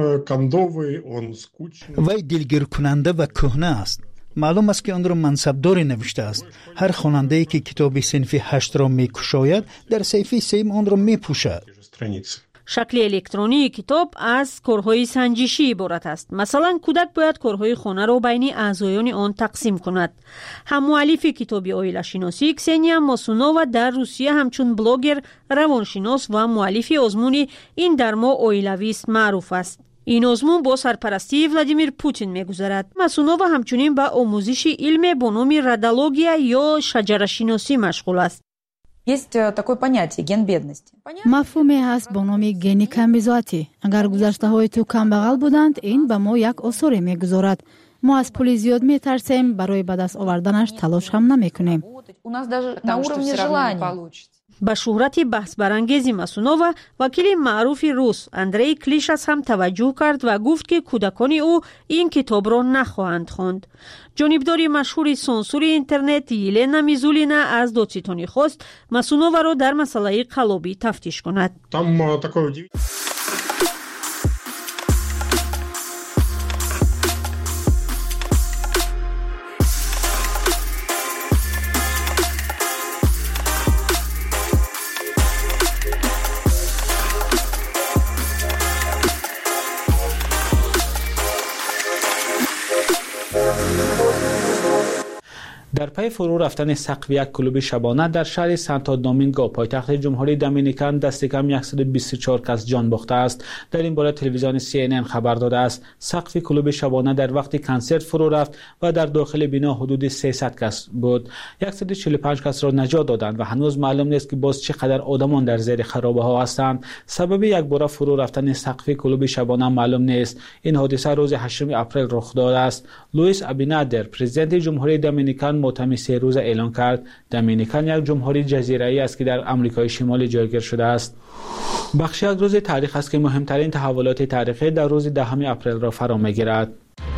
вай дилгиркунанда ва кӯҳна аст. маълум аст ки онро мансабдоре навиштааст. ҳар хонандае ки китоби синфи ҳаштро мекушояд дар саҳифаи сеюм онро мепӯшад. шакли электронии китоб аз корҳои санҷишӣ иборат аст. Масалан, кӯдак бояд корҳои хонаро байни аъзоёни он тақсим кунад. ҳаммуаллифи китоби оилашиносӣ Ксения Мосунова дар Русия ҳамчун блогер, равоншинос ва муаллифи озмуни «Ин дар мо оилавист» маъруф аст. ин озмун бо сарпарастии Владимир Путин мегузарад. Масунова ҳамчунин ба омӯзиши илме бо номи радология ё шаҷарашиносӣ машғул аст. Есть такое понятие ген бедности. мафҳуме ҳаст бо номи гени камбизоатӣ. агар гузаштаҳои ту камбағал буданд, ин ба мо як осоре мегузорад. мо аз пули зиёд метарсем, барои ба даст оварданаш талош ҳам намекунем. У нас даже на уровне желания. ба шӯҳрати баҳсбарангези Масунова вакили маъруфи рус Андрей Клишас ҳам таваҷҷӯҳ кард ва гуфт ки кӯдакони ӯ ин китобро нахоҳанд хонд. ҷонибдори машҳури сонсури интернет Елена Мизулина аз додситони хост Масуноваро дар масъалаи қаллобӣ тафтиш кунад. در پی فرو رفتن سقف یک کلوب شبانه در شهر سانتو دومینگو پایتخت جمهوری دومینیکن دست کم صد و بیست و چهار کس جان باخته است. در این باره تلویزیون سی ان ان خبر داده است سقف کلوب شبانه در وقت کنسرت فرو رفت و در داخل بنا حدود سیصد کس بود. صد و چهل و پنج کس را نجات دادند و هنوز معلوم نیست که باز چقدر آدمان در زیر خرابه ها هستند. سبب یک باره فرو رفتن سقف کلوب شبانه معلوم نیست. این حادثه روز هشتم اپریل رخ داده است. لوئیس ابینادر پرزیدنت جمهوری دومینیکن متهم سه روزه اعلام کرد دومینیکن یک جمهوری جزیره‌ای است که در آمریکای شمالی جایگیر شده است. بخشی از روز تاریخ است که مهمترین تحولات تاریخی در روز دهم اپریل را فرا می‌گیرد.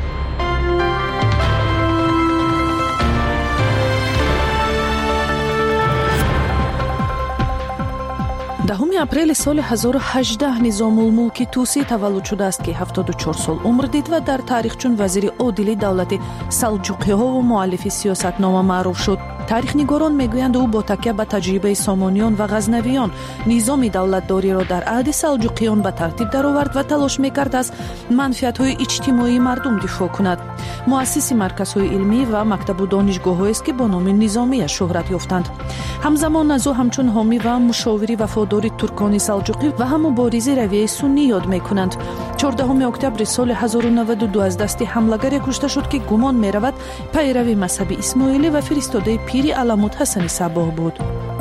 دهم اپریل سال هزار و هجده نظام‌الملک توسی تولد شده است که هفتاد و چهار سال عمر دید و در تاریخ چون وزیر عادل دولت سلجوقی‌ها و مؤلف سیاستنامه معروف شد. تاریخ‌نگاران میگویند او با تکیه به تجربه سامانیان و غزنویان نظام دولتداری را در عهد سلجوقیان به ترتیب درآورد و تلاش می‌کرد از منفعت‌های اجتماعی مردم دفاع کند. مؤسس مرکزهای علمی و مکتب و دانشگاه‌هایی است که با نام نظامی شهرت یافتند. همزمان از او همچون حامی و مشاوری وفادار ترکان سلجوقی و هم مبارز رویه سنی یاد می‌کنند. چهاردهم اکتبر سال هزار و نود و دو از دست حملگر کشته شد که گمان می‌رود پیرو مذهب اسماعیلی و فرستاده پیر علامت حسن صباح بود.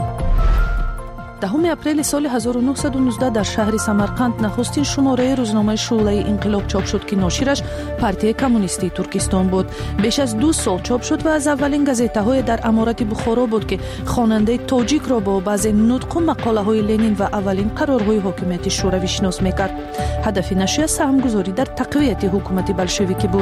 دهم اپریل سال هزار و نهصد و نوزده در شهر سمرقند نخستین شماره روزنامه شعله انقلاب چاپ شد که ناشرش پارتی کمونیستی ترکستان بود. بیش از دو سال چاپ شد و از اولین گازیته‌های در امارات بخارا بود که خواننده تاجیک را با بعضی نطق و مقاله‌های لنین و اولین قرارهای حکومت شوروی شناس می‌کرد. هدف نشریه سهمگذاری در تقویت حکومت بلشویکی بود.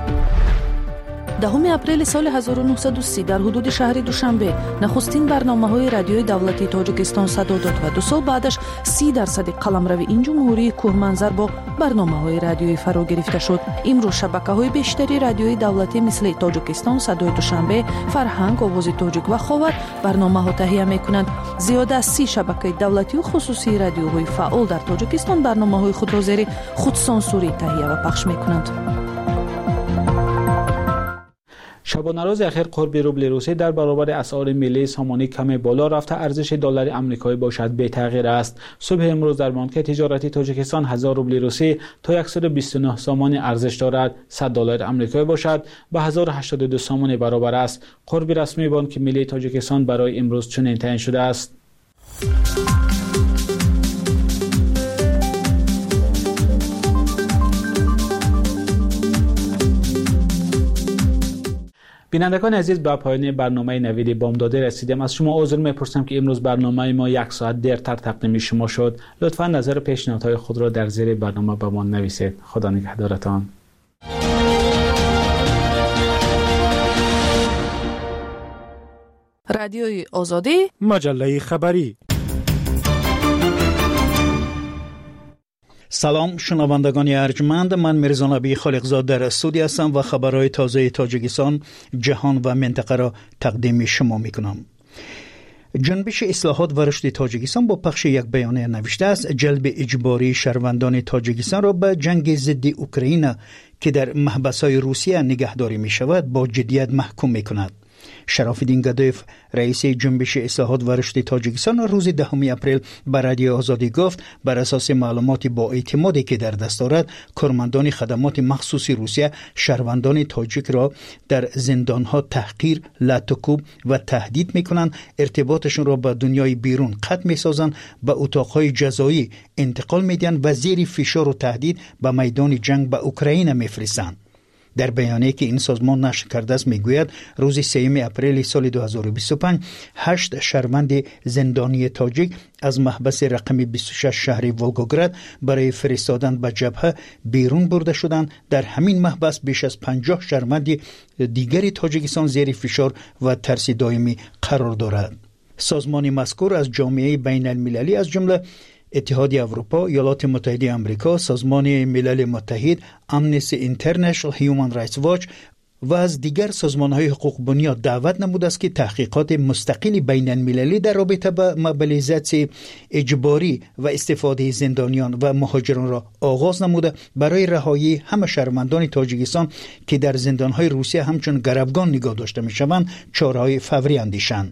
دهم اپریل سال هزار و نهصد و سی در حدود شهر دوشنبه نخستین برنامه‌های رادیوی دولتی تاجیکستان صدا داد و دو سال بعدش سی درصد قلمرو این جمهوری کوهمنظر با برنامه‌های رادیویی فرا گرفته شد. امروز شبکه‌های بیشتری رادیوی دولتی مثل تاجیکستان صدای دوشنبه، فرهنگ، آواز تاجیک و خاور برنامه‌ها تهیه می‌کنند. زیاد از سی شبکه دولتی و خصوصی رادیوهای فعال در تاجیکستان برنامه‌های خود را زیر خودسانسوری تهیه و پخش می‌کنند. شبانه روز اخیر قرب روبل روسی در برابر اسعار ملی سامانی کم بالا رفته ارزش دلار آمریکایی باشد بی تغییر است. صبح امروز در بانک تجارتی تاجیکستان هزار روبل روسی تا صد و بیست و نه سامان ارزش دارد. صد دلار آمریکایی باشد به هزار و هشتاد و دو سامان برابر است. قرب رسمی بانک ملی تاجیکستان برای امروز چنین تعیین شده است. بینندگان عزیز، به پایان برنامه نوید بامداده رسیدیم. از شما عذر می‌پرسم که امروز برنامه ما یک ساعت دیرتر تقدیم شما شد. لطفاً نظر و پیشنهادهای خود را در زیر برنامه به ما نویسید. خدا نگهدارتان. رادیوی آزادی، مجله خبری. سلام شنوندگان ارجمند، من میرزا نبی خالقزاد در استودیو هستم و خبرهای تازه تاجیکستان، جهان و منطقه را تقدیم شما میکنم. جنبش اصلاحات و رشد تاجیکستان با پخش یک بیانیه نوشته است جلب اجباری شهروندان تاجیکستان را به جنگ ضد اوکراین که در محبس‌های روسیه نگهداری می شود با جدیت محکوم می کند. شراف‌الدین گدایف رئیس جنبش اصلاحات و رشد تاجیکستان روز دهم اپریل به رادیو آزادی گفت بر اساس معلومات با اعتمادی که در دست دارد کارمندان خدمات مخصوصی روسیه شهروندان تاجیک را در زندانها تحقیر، لطکوب و تهدید میکنند، ارتباطشون را با دنیای بیرون قطع میسازند، به اتاقهای جزایی انتقال میدن و زیر فشار و تهدید به میدان جنگ به اوکراین میفرستند. در بیانیه‌ای که این سازمان نشر کرده است میگوید روز سوم اپریل سال دو هزار و بیست و پنج هشت شهروند زندانی تاجیک از محبس رقم بیست و شش شهر ولگوگراد برای فرستادن به جبهه بیرون برده شدند. در همین محبس بیش از پنجاه شهروند دیگری تاجیکستان زیر فشار و ترس دائمی قرار دارد. سازمان مذکور از جامعه بین المللی از جمله اتحاد اروپا، ایالات متحده آمریکا، سازمان ملل متحد، امنستی اینترنشنال، هیومن رایتس واچ و از دیگر سازمان‌های حقوق بنیاد دعوت نموده است که تحقیقات مستقل بین المللی در رابطه با موبیلیزاسیون اجباری و استفاده زندانیان و مهاجران را آغاز نموده برای رهایی همه شهروندان تاجیکستان که در زندان‌های روسیه همچون گروگان نگاه داشته می‌شوند چاره‌های فوری اندیشند.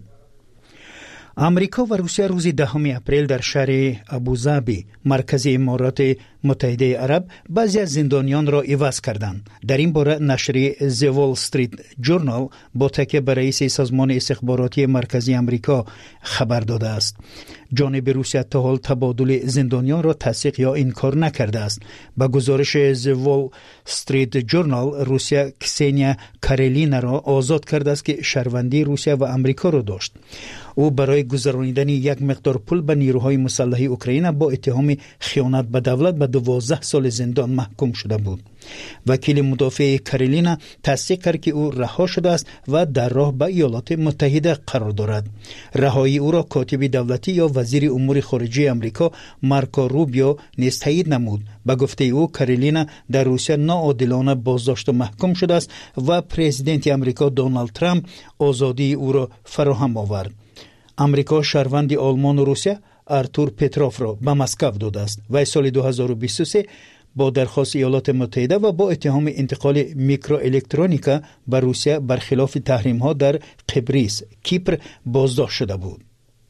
امریکا و روسیه روز دهم اپریل در شهر ابوظبی مرکز امارات متحده عرب بعضی از زندانیان را عوض کردند. در این باره نشریه The Wall Street Journal با تکیه بر رئیس سازمان استخباراتی مرکزی امریکا خبر داده است. جانب روسیه تا حال تبادل زندانیان را تصدیق یا انکار نکرده است. با گزارش The Wall Street Journal روسیه کسنیا کاریلینا را آزاد کرده است که شهروندی روسیه و امریکا را داشت. او برای گذراندن یک مقدار پول به نیروهای مسلح اوکراین با اتهام خیانت به دولت به دوازده سال زندان محکوم شده بود. وکیل مدافع کاریلینا تصدیق کرد که او رها شده است و در راه به ایالات متحده قرار دارد. رهایی او را کاتب دولتی یا وزیر امور خارجه امریکا مارکو روبیو نیز تایید نمود. به گفته او کاریلینا در روسیه ناعادلانه بازداشت و محکوم شده است و پرزیدنت امریکا دونالد ترامپ آزادی او را فراهم آورد. امریکا شهروند آلمان و روسیه آرتور پتروف را به مسکو داده است و سال دو هزار و بیست و سه با درخواست ایالات متحده و با اتهام انتقال میکرو الکترونیکا به روسیه برخلاف تحریم ها در قبرس، کیپر بازداشت شده بود.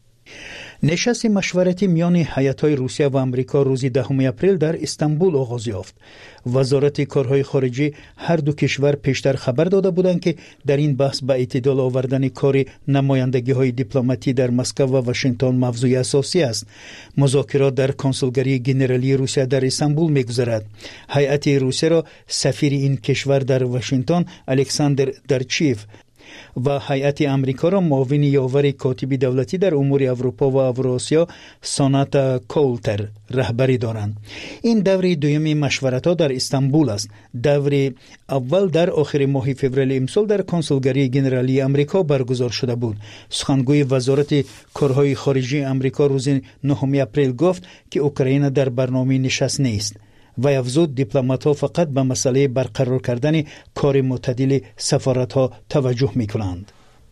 نشست مشورتی میان هیئت‌های روسیه و آمریکا روز دهم اپریل در استانبول آغاز یافت. وزارت کارهای خارجه هر دو کشور پیشتر خبر داده بودند که در این بحث به اعتدال آوردن کار نمایندگی‌های دیپلماتی در مسکو و واشنگتن موضوع اساسی است. مذاکرات در کنسولگری ژنرالی روسیه در استانبول می‌گذرد. هیئت روسیه را سفیر این کشور در واشنگتن الکساندر درچیف و هیئت امریکا را معاون یاور کاتب دولتی در امور اروپا و اوراسیا ساناتا کولتر رهبری دارند. این دور دوم مشورت‌ها در استانبول است. دور اول در آخر ماه فوریه امسال در کنسولگری ژنرالی امریکا برگزار شده بود. سخنگوی وزارت کارهای خارجه امریکا روز نهم اپریل گفت که اوکراین در برنامه نشست نیست و افزود دیپلمات‌ها فقط به مسئله برقرار کردن کار معتدل سفارت‌ها توجه می‌کنند.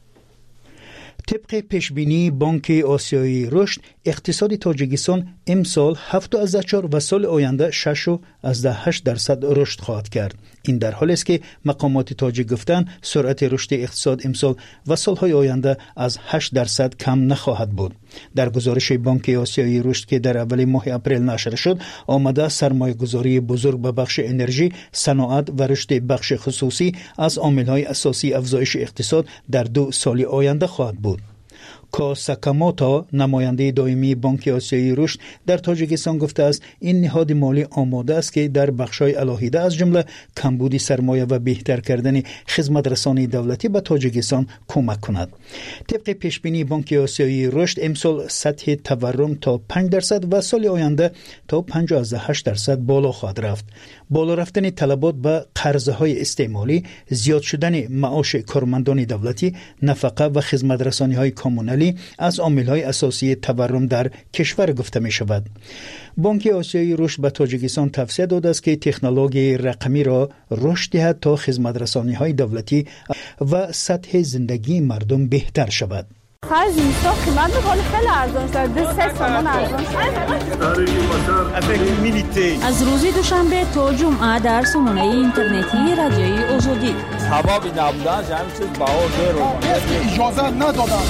طبق پیشبینی بانک آسیایی رشد اقتصاد تاجیکستان امسال هفت و چهار و سال آینده شش و هشت درصد رشد خواهد کرد. این در حالی است که مقامات تاجیک گفتند سرعت رشد اقتصاد امسال و سالهای آینده از هشت درصد کم نخواهد بود. در گزارش بانک آسیایی رشد که در اول ماه اپریل نشر شد آمده سرمایه‌گذاری بزرگ به بخش انرژی، صنعت و رشد بخش خصوصی از عامل‌های اساسی افزایش اقتصاد در دو سال آینده خواهد بود. کاساکاموتو نماینده دائمی بانک آسیایی رشد در تاجیکستان گفته است این نهاد مالی آماده است که در بخش‌های علاهیده از جمله کمبود سرمایه و بهتر کردن خدمات رسانی دولتی به تاجیکستان کمک کند. طبق پیشبینی بانک آسیایی رشد امسال سطح تورم تا پنج درصد و سال آینده تا پنجاه و هشت درصد بالا خواهد رفت. بالا رفتن طلبات به قرضه‌های استعمالی، زیاد شدن معاش کارمندان دولتی، نفقه و خدمات رسانی‌های کمونالی از عامل‌های اساسی تورم در کشور گفته می‌شود. بانک آسیایی رشد به تاجیکستان توصیه داده است که تکنولوژی رقمی را رشد دهد تا خدمات رسانی‌های دولتی و سطح زندگی مردم بهتر شود. خرج نیستا قیمت بخواد خیلی ارزان شد. دو سه سامان ارزان شد. از روز دوشنبه تا جمعه در سامانه اینترنتی رادیوی آزادی. هوا بی نبودن همین چیز بهار دیر اجازه ندادن.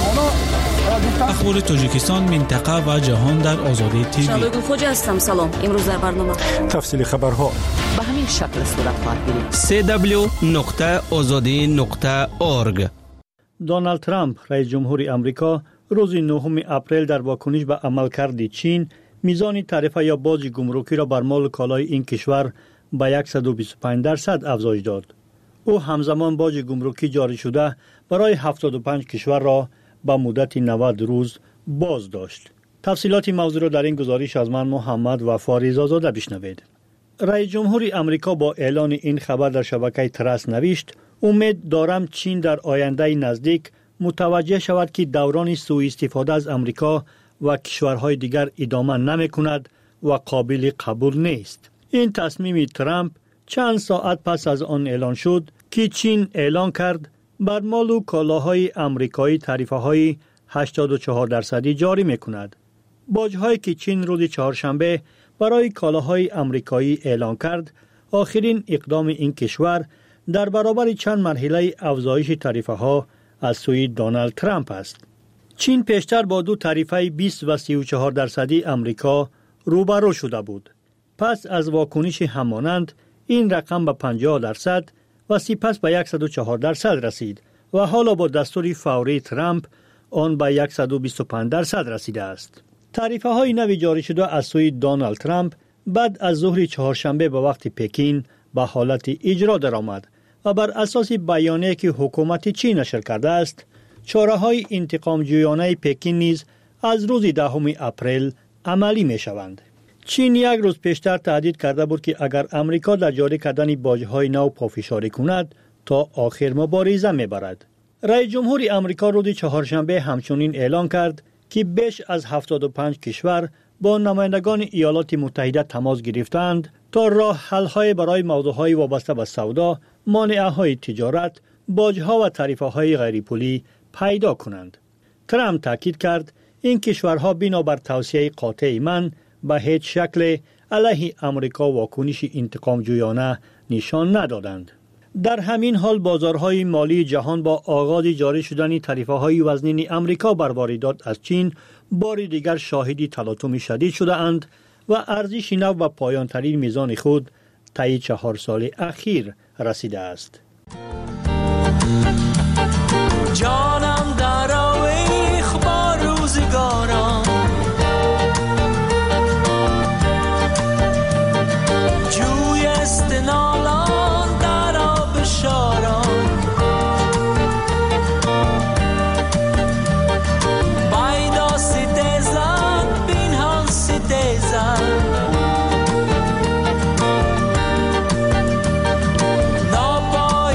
اخبار تاجیکستان، منطقه و جهان در آزادی تیوی. شادو خوجا هستم. سلام. امروز در برنامه تفصیل خبرها به همین شکل صورت خواهد گرفت. سی دبلیو نقطه آزادی نقطه اورگ. دونالد ترامپ رئیس جمهور امریکا روز نهم اپریل در واکنش به عملکرد چین میزان تعرفه یا باج گمرکی را بر مال کالای این کشور به صد و بیست و پنج درصد افزایش داد. او همزمان باج گمرکی جاری شده برای هفتاد و پنج کشور را به مدت نود روز باز داشت. تفصیلات موضوع را در این گزارش از من محمد وفا رضازاده بشنوید. رئیس جمهور امریکا با اعلان این خبر در شبکه ترس نوشت: امید دارم چین در آینده نزدیک متوجه شود که دوران سوء استفاده از امریکا و کشورهای دیگر ادامه نمی کند و قابل قبول نیست. این تصمیم ترامپ چند ساعت پس از آن اعلان شد که چین اعلان کرد بر مال و کالاهای امریکایی تعرفه های هشتاد و چهار درصدی جاری می کند. باج‌هایی که چین روز چهارشنبه برای کالاهای امریکایی اعلان کرد آخرین اقدام این کشور در برابر چند مرحله افزایش تعرفه ها از سوی دونالد ترامپ است. چین پیشتر با دو تعرفه بیست و سی و چهار درصدی امریکا روبرو شده بود. پس از واکنش همانند این رقم به پنجاه درصد و سپس به صد و چهار درصد رسید و حالا با دستور فوری ترامپ آن به صد و بیست و پنج درصد رسیده است. تعرفه های نوی جاری شده از سوی دونالد ترامپ بعد از ظهر چهارشنبه به وقت پکین به حالت اجرا درآمد و بر اساس بیانیه‌ای که حکومت چین نشر کرده است، چاره‌های انتقام جویانه پکین نیز از روز دهم اپریل عملی می‌شوند. چین یک روز پیشتر تهدید کرده بود که اگر امریکا در جاری کردن باج‌های نو پافشاری کند تا آخر مبارزه می‌برد. رئیس جمهور امریکا روز چهارشنبه همچنین اعلان کرد که بیش از هفتاد و پنج کشور با نمایندگان ایالات متحده تماس گرفتند تا راه حل‌های برای موضوعهای وابسته به سودا، مانعه‌های تجارت، باج‌ها و تعرفه‌های غیرپولی پیدا کنند. ترامپ تاکید کرد این کشورها بنابر توصیه قاطع من به هیچ شکل علیه امریکا واکنش انتقام جویانه نشان ندادند. در همین حال بازارهای مالی جهان با آغاز جاری شدن تعرفه‌های وزنین امریکا بر واردات از چین بار دیگر شاهد تلاطم شدید شده اند و ارزش نو به پایان ترین میزان خود طی چهار سال اخیر رسیده است. جانم در آویخ با روزگاران، جوی استنالان در آب شاران، بایدا سیدزن بینهان سیدزن، نابا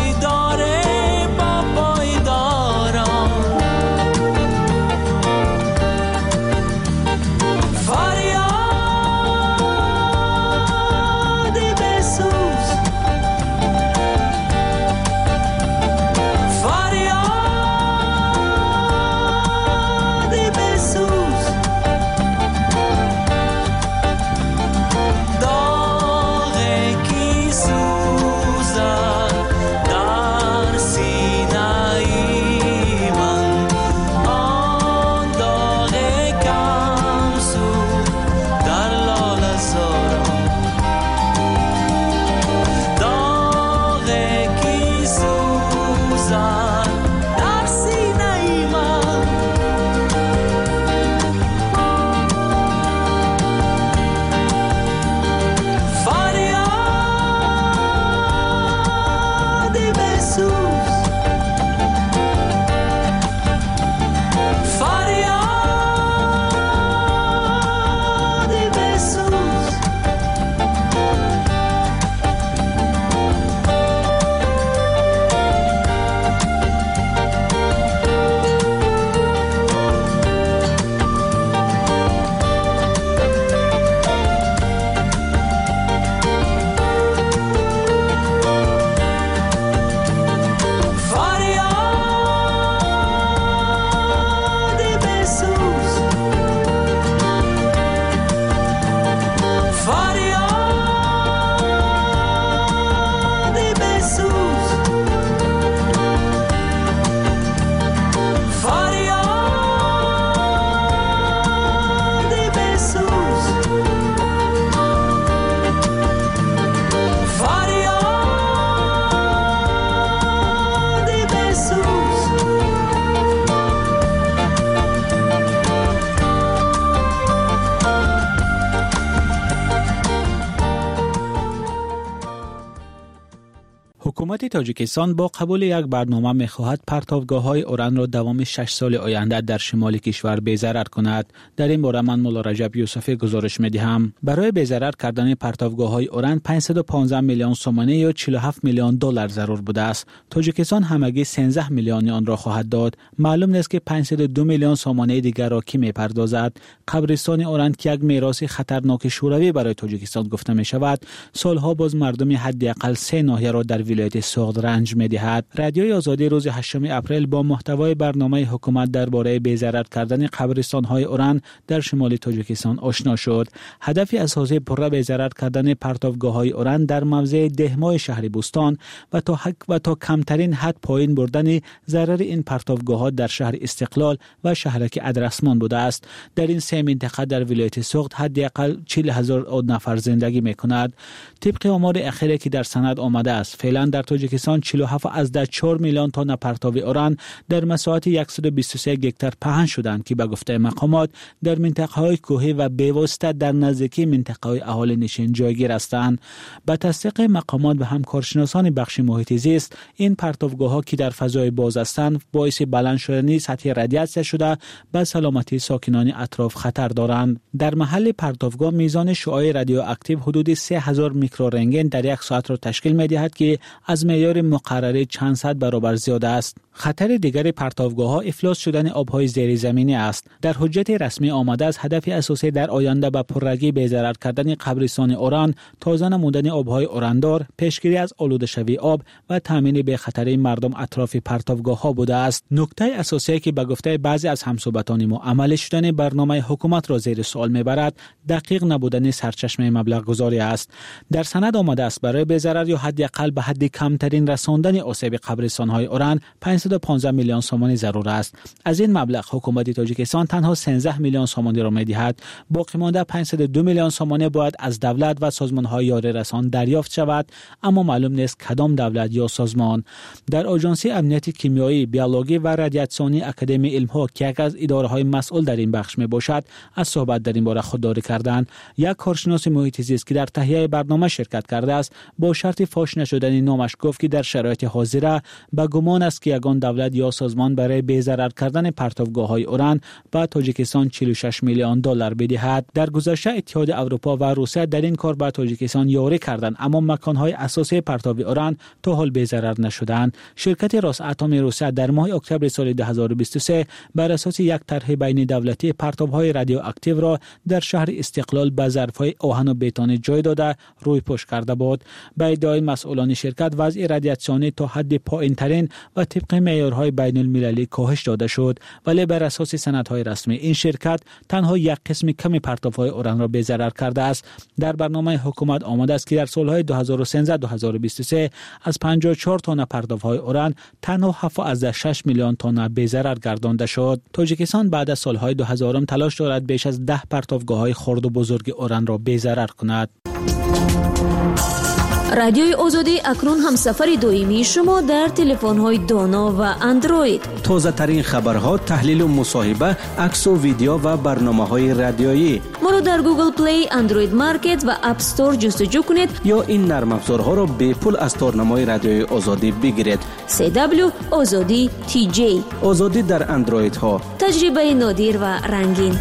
حکومت تاجیکستان با قبول یک برنامه می‌خواهد پرتابگاه‌های اوران را دوام شش سال آینده در شمال کشور بی‌ضرر کند. در این باره من مولا رجب یوسفی گزارش می‌دهم. برای بی‌ضرر کردن پرتابگاه‌های اوران پانصد و پانزده میلیون سومانه یا چهل و هفت میلیون دلار ضرور بوده است. تاجیکستان همگی سیزده میلیون آن را خواهد داد. معلوم نیست که پانصد و دو میلیون سومانه دیگر را کی می‌پردازد. قبرستان اوران که یک میراث خطرناک شوروی برای تاجیکستان گفته می‌شود، سالها باز مردم حداقل سه ناحیه را در ولایت سوغد رنج می‌دهد. رادیوی آزادی روز هشتم اپریل با محتوای برنامه حکومت درباره بی‌ضرر کردن قبرستان‌های اوران در شمال تاجیکستان آشنا شد. هدف اساسی پره بی‌ضرر کردن پرتابگاه‌های اوران در موضع دهمای شهر بوستان و تا حق و تا کمترین حد پایین بردن ضرر این پرتابگاه‌ها در شهر استقلال و شهرک ادرسمان بوده است. در این سه منطقه در ولایت سوغد حداقل چهل هزار نفر زندگی می‌کند. طبق آمار اخیری که در سند آمده است، فعلا در تاجیکستان چهل و هفت از ده چهار میلیون تن پرتاب اوران در مساحت صد و بیست و سه هکتار پهن شدند که به گفته مقامات در منطقه‌های کوهی و بی‌واسطه در نزدیکی منطقه‌های اهالی نشین جایگیر هستند. به تصدیق مقامات و همکارشناسان بخش محیط زیست، این پرتابگاه‌ها که در فضای باز هستند باعث بلند شدن سطح رادیاسیون شده به سلامتی ساکنان اطراف خطر دارند. در محل پرتابگاه میزان شعاع رادیواکتیو حدود سه هزار میکرورنتگن در یک ساعت را تشکیل می‌دهد که از معیار مقرره چند صد برابر زیاد است. خطر دیگر پرتابگاه‌ها افلاس شدن آب‌های زیرزمینی است. در حجت رسمی آمده است هدف اساسی در آینده به پررگی بی‌ضرر کردن قبرستان اوران، تازه نمودن آب‌های اوراندار، پیشگیری از آلوده شوی آب و تامین به خطر مردم اطراف پرتابگاه‌ها بوده است. نکته اساسی که به گفته بعضی از همصحبتان ما عمل شدن برنامه حکومت را زیر سوال می‌برد، دقیق نبودن سرچشمه مبلغ گذاری است. در سند آمده است برای بی‌ضرر یا حداقل به حد کمترین رساندن آسیب قبرستان‌های اوران پانصد و پانزده میلیون سومانی ضرور است. از این مبلغ حکومت تاجیکستان تنها سیزده میلیون سومانی را می‌دهد. باقی مانده پانصد و دو میلیون سومانی باید از دولت و سازمان‌های یاری رسان دریافت شود، اما معلوم نیست کدام دولت یا سازمان. در آژانس امنیت کیمیایی، بیولوژی و رادیاسیونی اکادمی علم‌ها که یکی از اداره‌های مسئول در این بخش میباشد، از صحبت در این باره خودداری کردند. یک کارشناس محیط زیست که در تهیه برنامه شرکت کرده است، با شرط فاش نشدن نامش گفت که در شرایط حاضره به گمان است که یگان دولت یا سازمان برای بی‌ضرر کردن پرتابگاه‌های اوران به تاجیکستان چهل و شش میلیون دلار بدهد. در گذشته اتحاد اروپا و روسیه در این کار به تاجیکستان یاری کردند، اما مکان‌های اساسی پرتاب اوران تا حال بی‌ضرر نشدند. شرکت راساتم روسیه در ماه اکتبر سال دو هزار و بیست و سه بر اساس یک طرح بین دولتی پرتاب‌های رادیواکتیو را در شهر استقلال به ظرف‌های آهن و بتون جای داده روی پوش کرده بود. به ادعای مسئولان شرکت وضع رادیاسیونی تا حد پایین‌ترین و طبق معیارهای بین المللی کاهش داده شد، ولی بر اساس سندهای رسمی این شرکت تنها یک قسم کمی پرتاب‌های اوران را بی‌ضرر کرده است. در برنامه حکومت آمده است که در سال‌های دو هزار و سیزده تا دو هزار و بیست و سه از پنجاه و چهار تن پرتاب‌های اوران تنها هفت از شش میلیون تن بی‌ضرر گردانده شد. تاجیکستان بعد از سال‌های دو هزارم تلاش دارد بیش از ده پرتابگاه‌های خرد و بزرگ اوران را بی‌ضرر کند. رادیوی آزادی اکنون هم سفر دائمی شما در تلفن‌های دانا و اندروید. تازه ترین خبرها، تحلیل و مصاحبه، عکس و ویدیو و برنامه‌های رادیویی. ما رو در گوگل پلی، اندروید مارکت و اپ استور جستجو کنید یا این نرم افزارها را به پول از تارنمای رادیوی آزادی بگیرید. سی دبلیو آزادی تی جی. آزادی در اندروید ها. تجربه نادر و رنگین.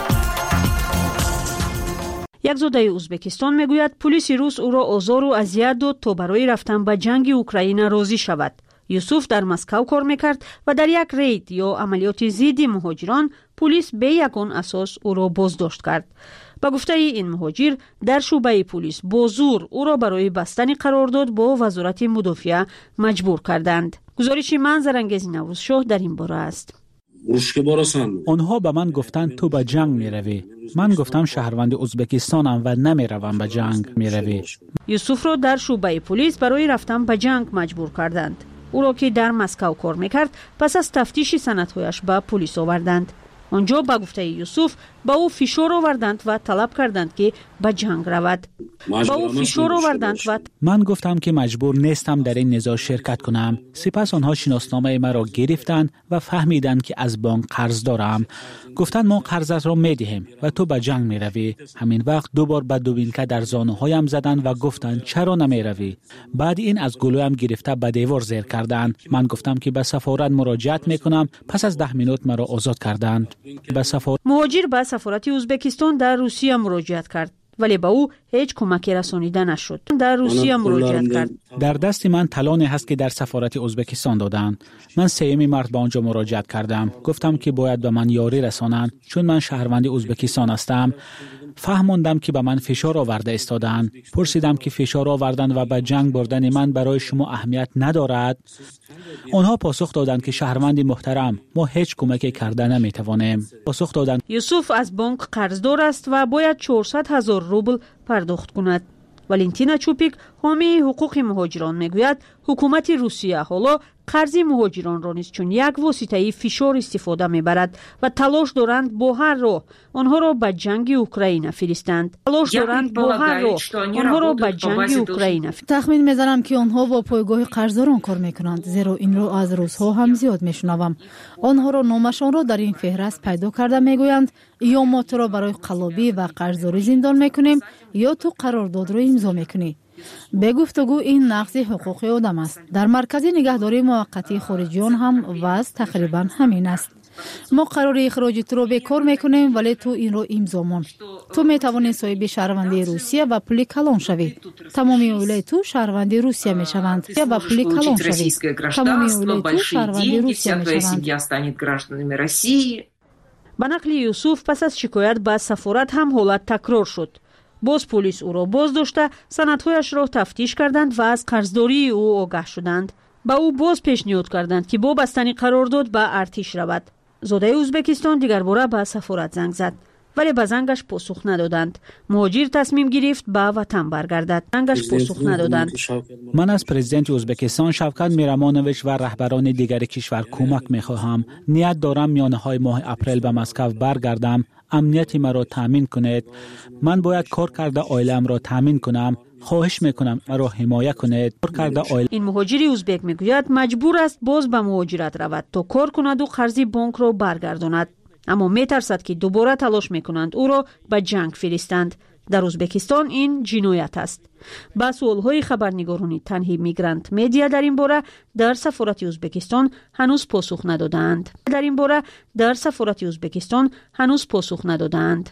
یک زاده ازبکستان میگوید پلیس روس او را آزار و اذیت داد تا برای رفتن به جنگ اوکراین راضی شود. یوسف در مسکو کار میکرد و در یک رید یا عملیات ضد مهاجران پلیس به یگان اساس او را بازداشت کرد. با گفته این مهاجر در شعبه پلیس با زور او را برای بستن قرارداد با وزارت مدافعه مجبور کردند. گزارش منظرانگیز نوروزشاه در این باره است. آنها به من گفتند تو به جنگ می روی. من گفتم شهروند ازبکستانم و نمی روم به جنگ می روی. یوسف را در شعبه پلیس برای رفتن به جنگ مجبور کردند. او را که در مسکو کار میکرد پس از تفتیش سندهایش به پلیس آوردند. آنجا به گفته یوسف با او فشار آوردند و طلب کردند که به جنگ رود. با او فشار آوردند و من گفتم که مجبور نیستم در این نزاع شرکت کنم. سپس آنها شناسنامه مرا گرفتند و فهمیدند که از بانک قرض دارم. گفتند ما قرضت را میدهیم و تو به جنگ میروی. همین وقت دوبار به دوبینکه در زانوهایم زدند و گفتند چرا نمیروی؟ بعد این از گلویم گرفته به دیوار زیر کردند. من گفتم که به سفارت مراجعت میکنم. پس از ده مینوت مرا آزاد کردند. به سفارت مهاجر به سفارت ازبکستان در روسیه مراجعت کرد، ولی به او هیچ کمکی رسانیده نشد. در روسیه مراجعت کرد. در دست من طلانی هست که در سفارت ازبکستان دادند. من سومین مرد به آنجا مراجعت کردم. گفتم که باید به من یاری رسانند چون من شهروند ازبکستان هستم. فهماندم که به من فشار آورده استادند. پرسیدم که فشار آوردن و به جنگ بردن من برای شما اهمیت ندارد؟ آنها پاسخ دادند که شهروند محترم، ما هیچ کمکی کرده نمیتوانیم. پاسخ دادند یوسف از بانک قرضدار است و باید چهارصد هزار روبل پرداخت کند. والنتینا چوپیک حامی حقوق مهاجران میگوید حکومت روسیه حالا قرض مهاجران را نیز چون یک واسطه فشار استفاده میبرد و تلاش دارند با هر راه آنها را به جنگ اوکراین فرستند. تلاش دارند با هر راه آنها را به جنگ اوکراین. تخمین میزنم که آنها با پایگاه قرضداران کار میکنند، زیرا این رو از روزها هم زیاد میشنوم. آنها را نامشان را در این فهرست پیدا کرده میگویند یا ما تو را برای قلابی و قرضداری زندان میکنیم یا تو قرارداد را امضا میکنی. به گفتگو این نقض حقوق آدم است. در مرکز نگهداری موقتی خارجیان هم وضع تقریبا همین است. ما قرار اخراج تو رو به کار میکنیم ولی تو این رو امضا مون. تو میتوانی صاحب شهروندی روسیه و پول کلان شوی. تمامی اولای تو شهروندی روسیه میشوند و پول کلان شوی. تمامی اولای تو شهروندی روسیه میشوند. به نقل یوسف پس از شکایت به سفارت هم حالت تکرار شد. باز پلیس او را باز داشته سندهایش را تفتیش کردند و از قرضداری او آگاه شدند. با او باز پیشنهاد کردند که با بستن قرارداد به ارتش رود. زاده ازبکستان دیگر باره به سفارت زنگ زد ولی به زنگش پاسخ ندادند. مهاجر تصمیم گرفت به وطن برگردد. زنگش پاسخ ندادند. من از پرزیدنت ازبکستان شوکت میرمانویچ و رهبران دیگر کشور کمک میخواهم. نیت دارم میانه های ماه اپریل به مسکو برگردم. امنیت مرا تامین کنید. من باید کار کرده عائله‌ام را تامین کنم. خواهش میکنم مرا حمایت کنید. کار کرده عائله. این مهاجر ازبک میگوید مجبور است باز به مهاجرت رود تا کار کند و قرض بانک را برگرداند. اما میترسد که دوباره تلاش میکنند او را به جنگ فرستند. در ازبکستان این جنایت است. با سوالهای خبرنگاران تنهی میگرانت مدیا در این باره در سفارت ازبکستان هنوز پاسخ ندادند. در این باره در سفارت ازبکستان هنوز پاسخ ندادند.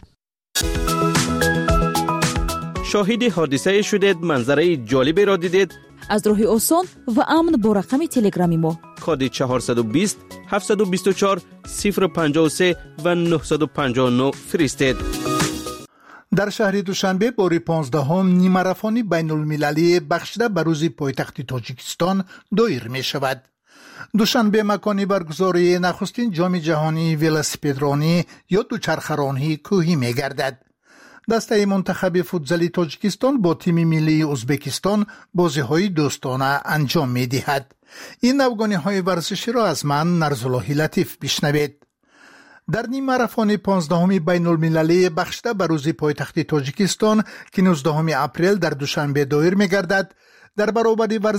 شاهد حادثه شدید، منظره جالبی را دیدید؟ از راه آسان و امن با رقم تلگرامی ما کد چهارصد و بیست هفتصد و بیست و چهار صفر پنجاه و سه و نهصد و پنجاه و نه فرستید. در شهر دوشنبه باری پانزدهم نیمارافون بین المللی بخشیده به روز پایتخت تاجیکستان دایر می شود. دوشنبه مکانی برگزاری نخستین جام جهانی ولسپیدرانی یا دوچرخرانی کوهی می گردد. دسته منتخب فوتزالی تاجیکستان با تیم ملی ازبکستان بازی های دوستانه انجام می دهد. این نوگانی های ورزشی را از من نرزاللهی لطیف بشنوید. در نیم ماراتون پانزدهم بین المللی بخشیده به روز پایتخت تاجیکستان که نوزدهم اپریل در دوشنبه دایر می گردد، در برابر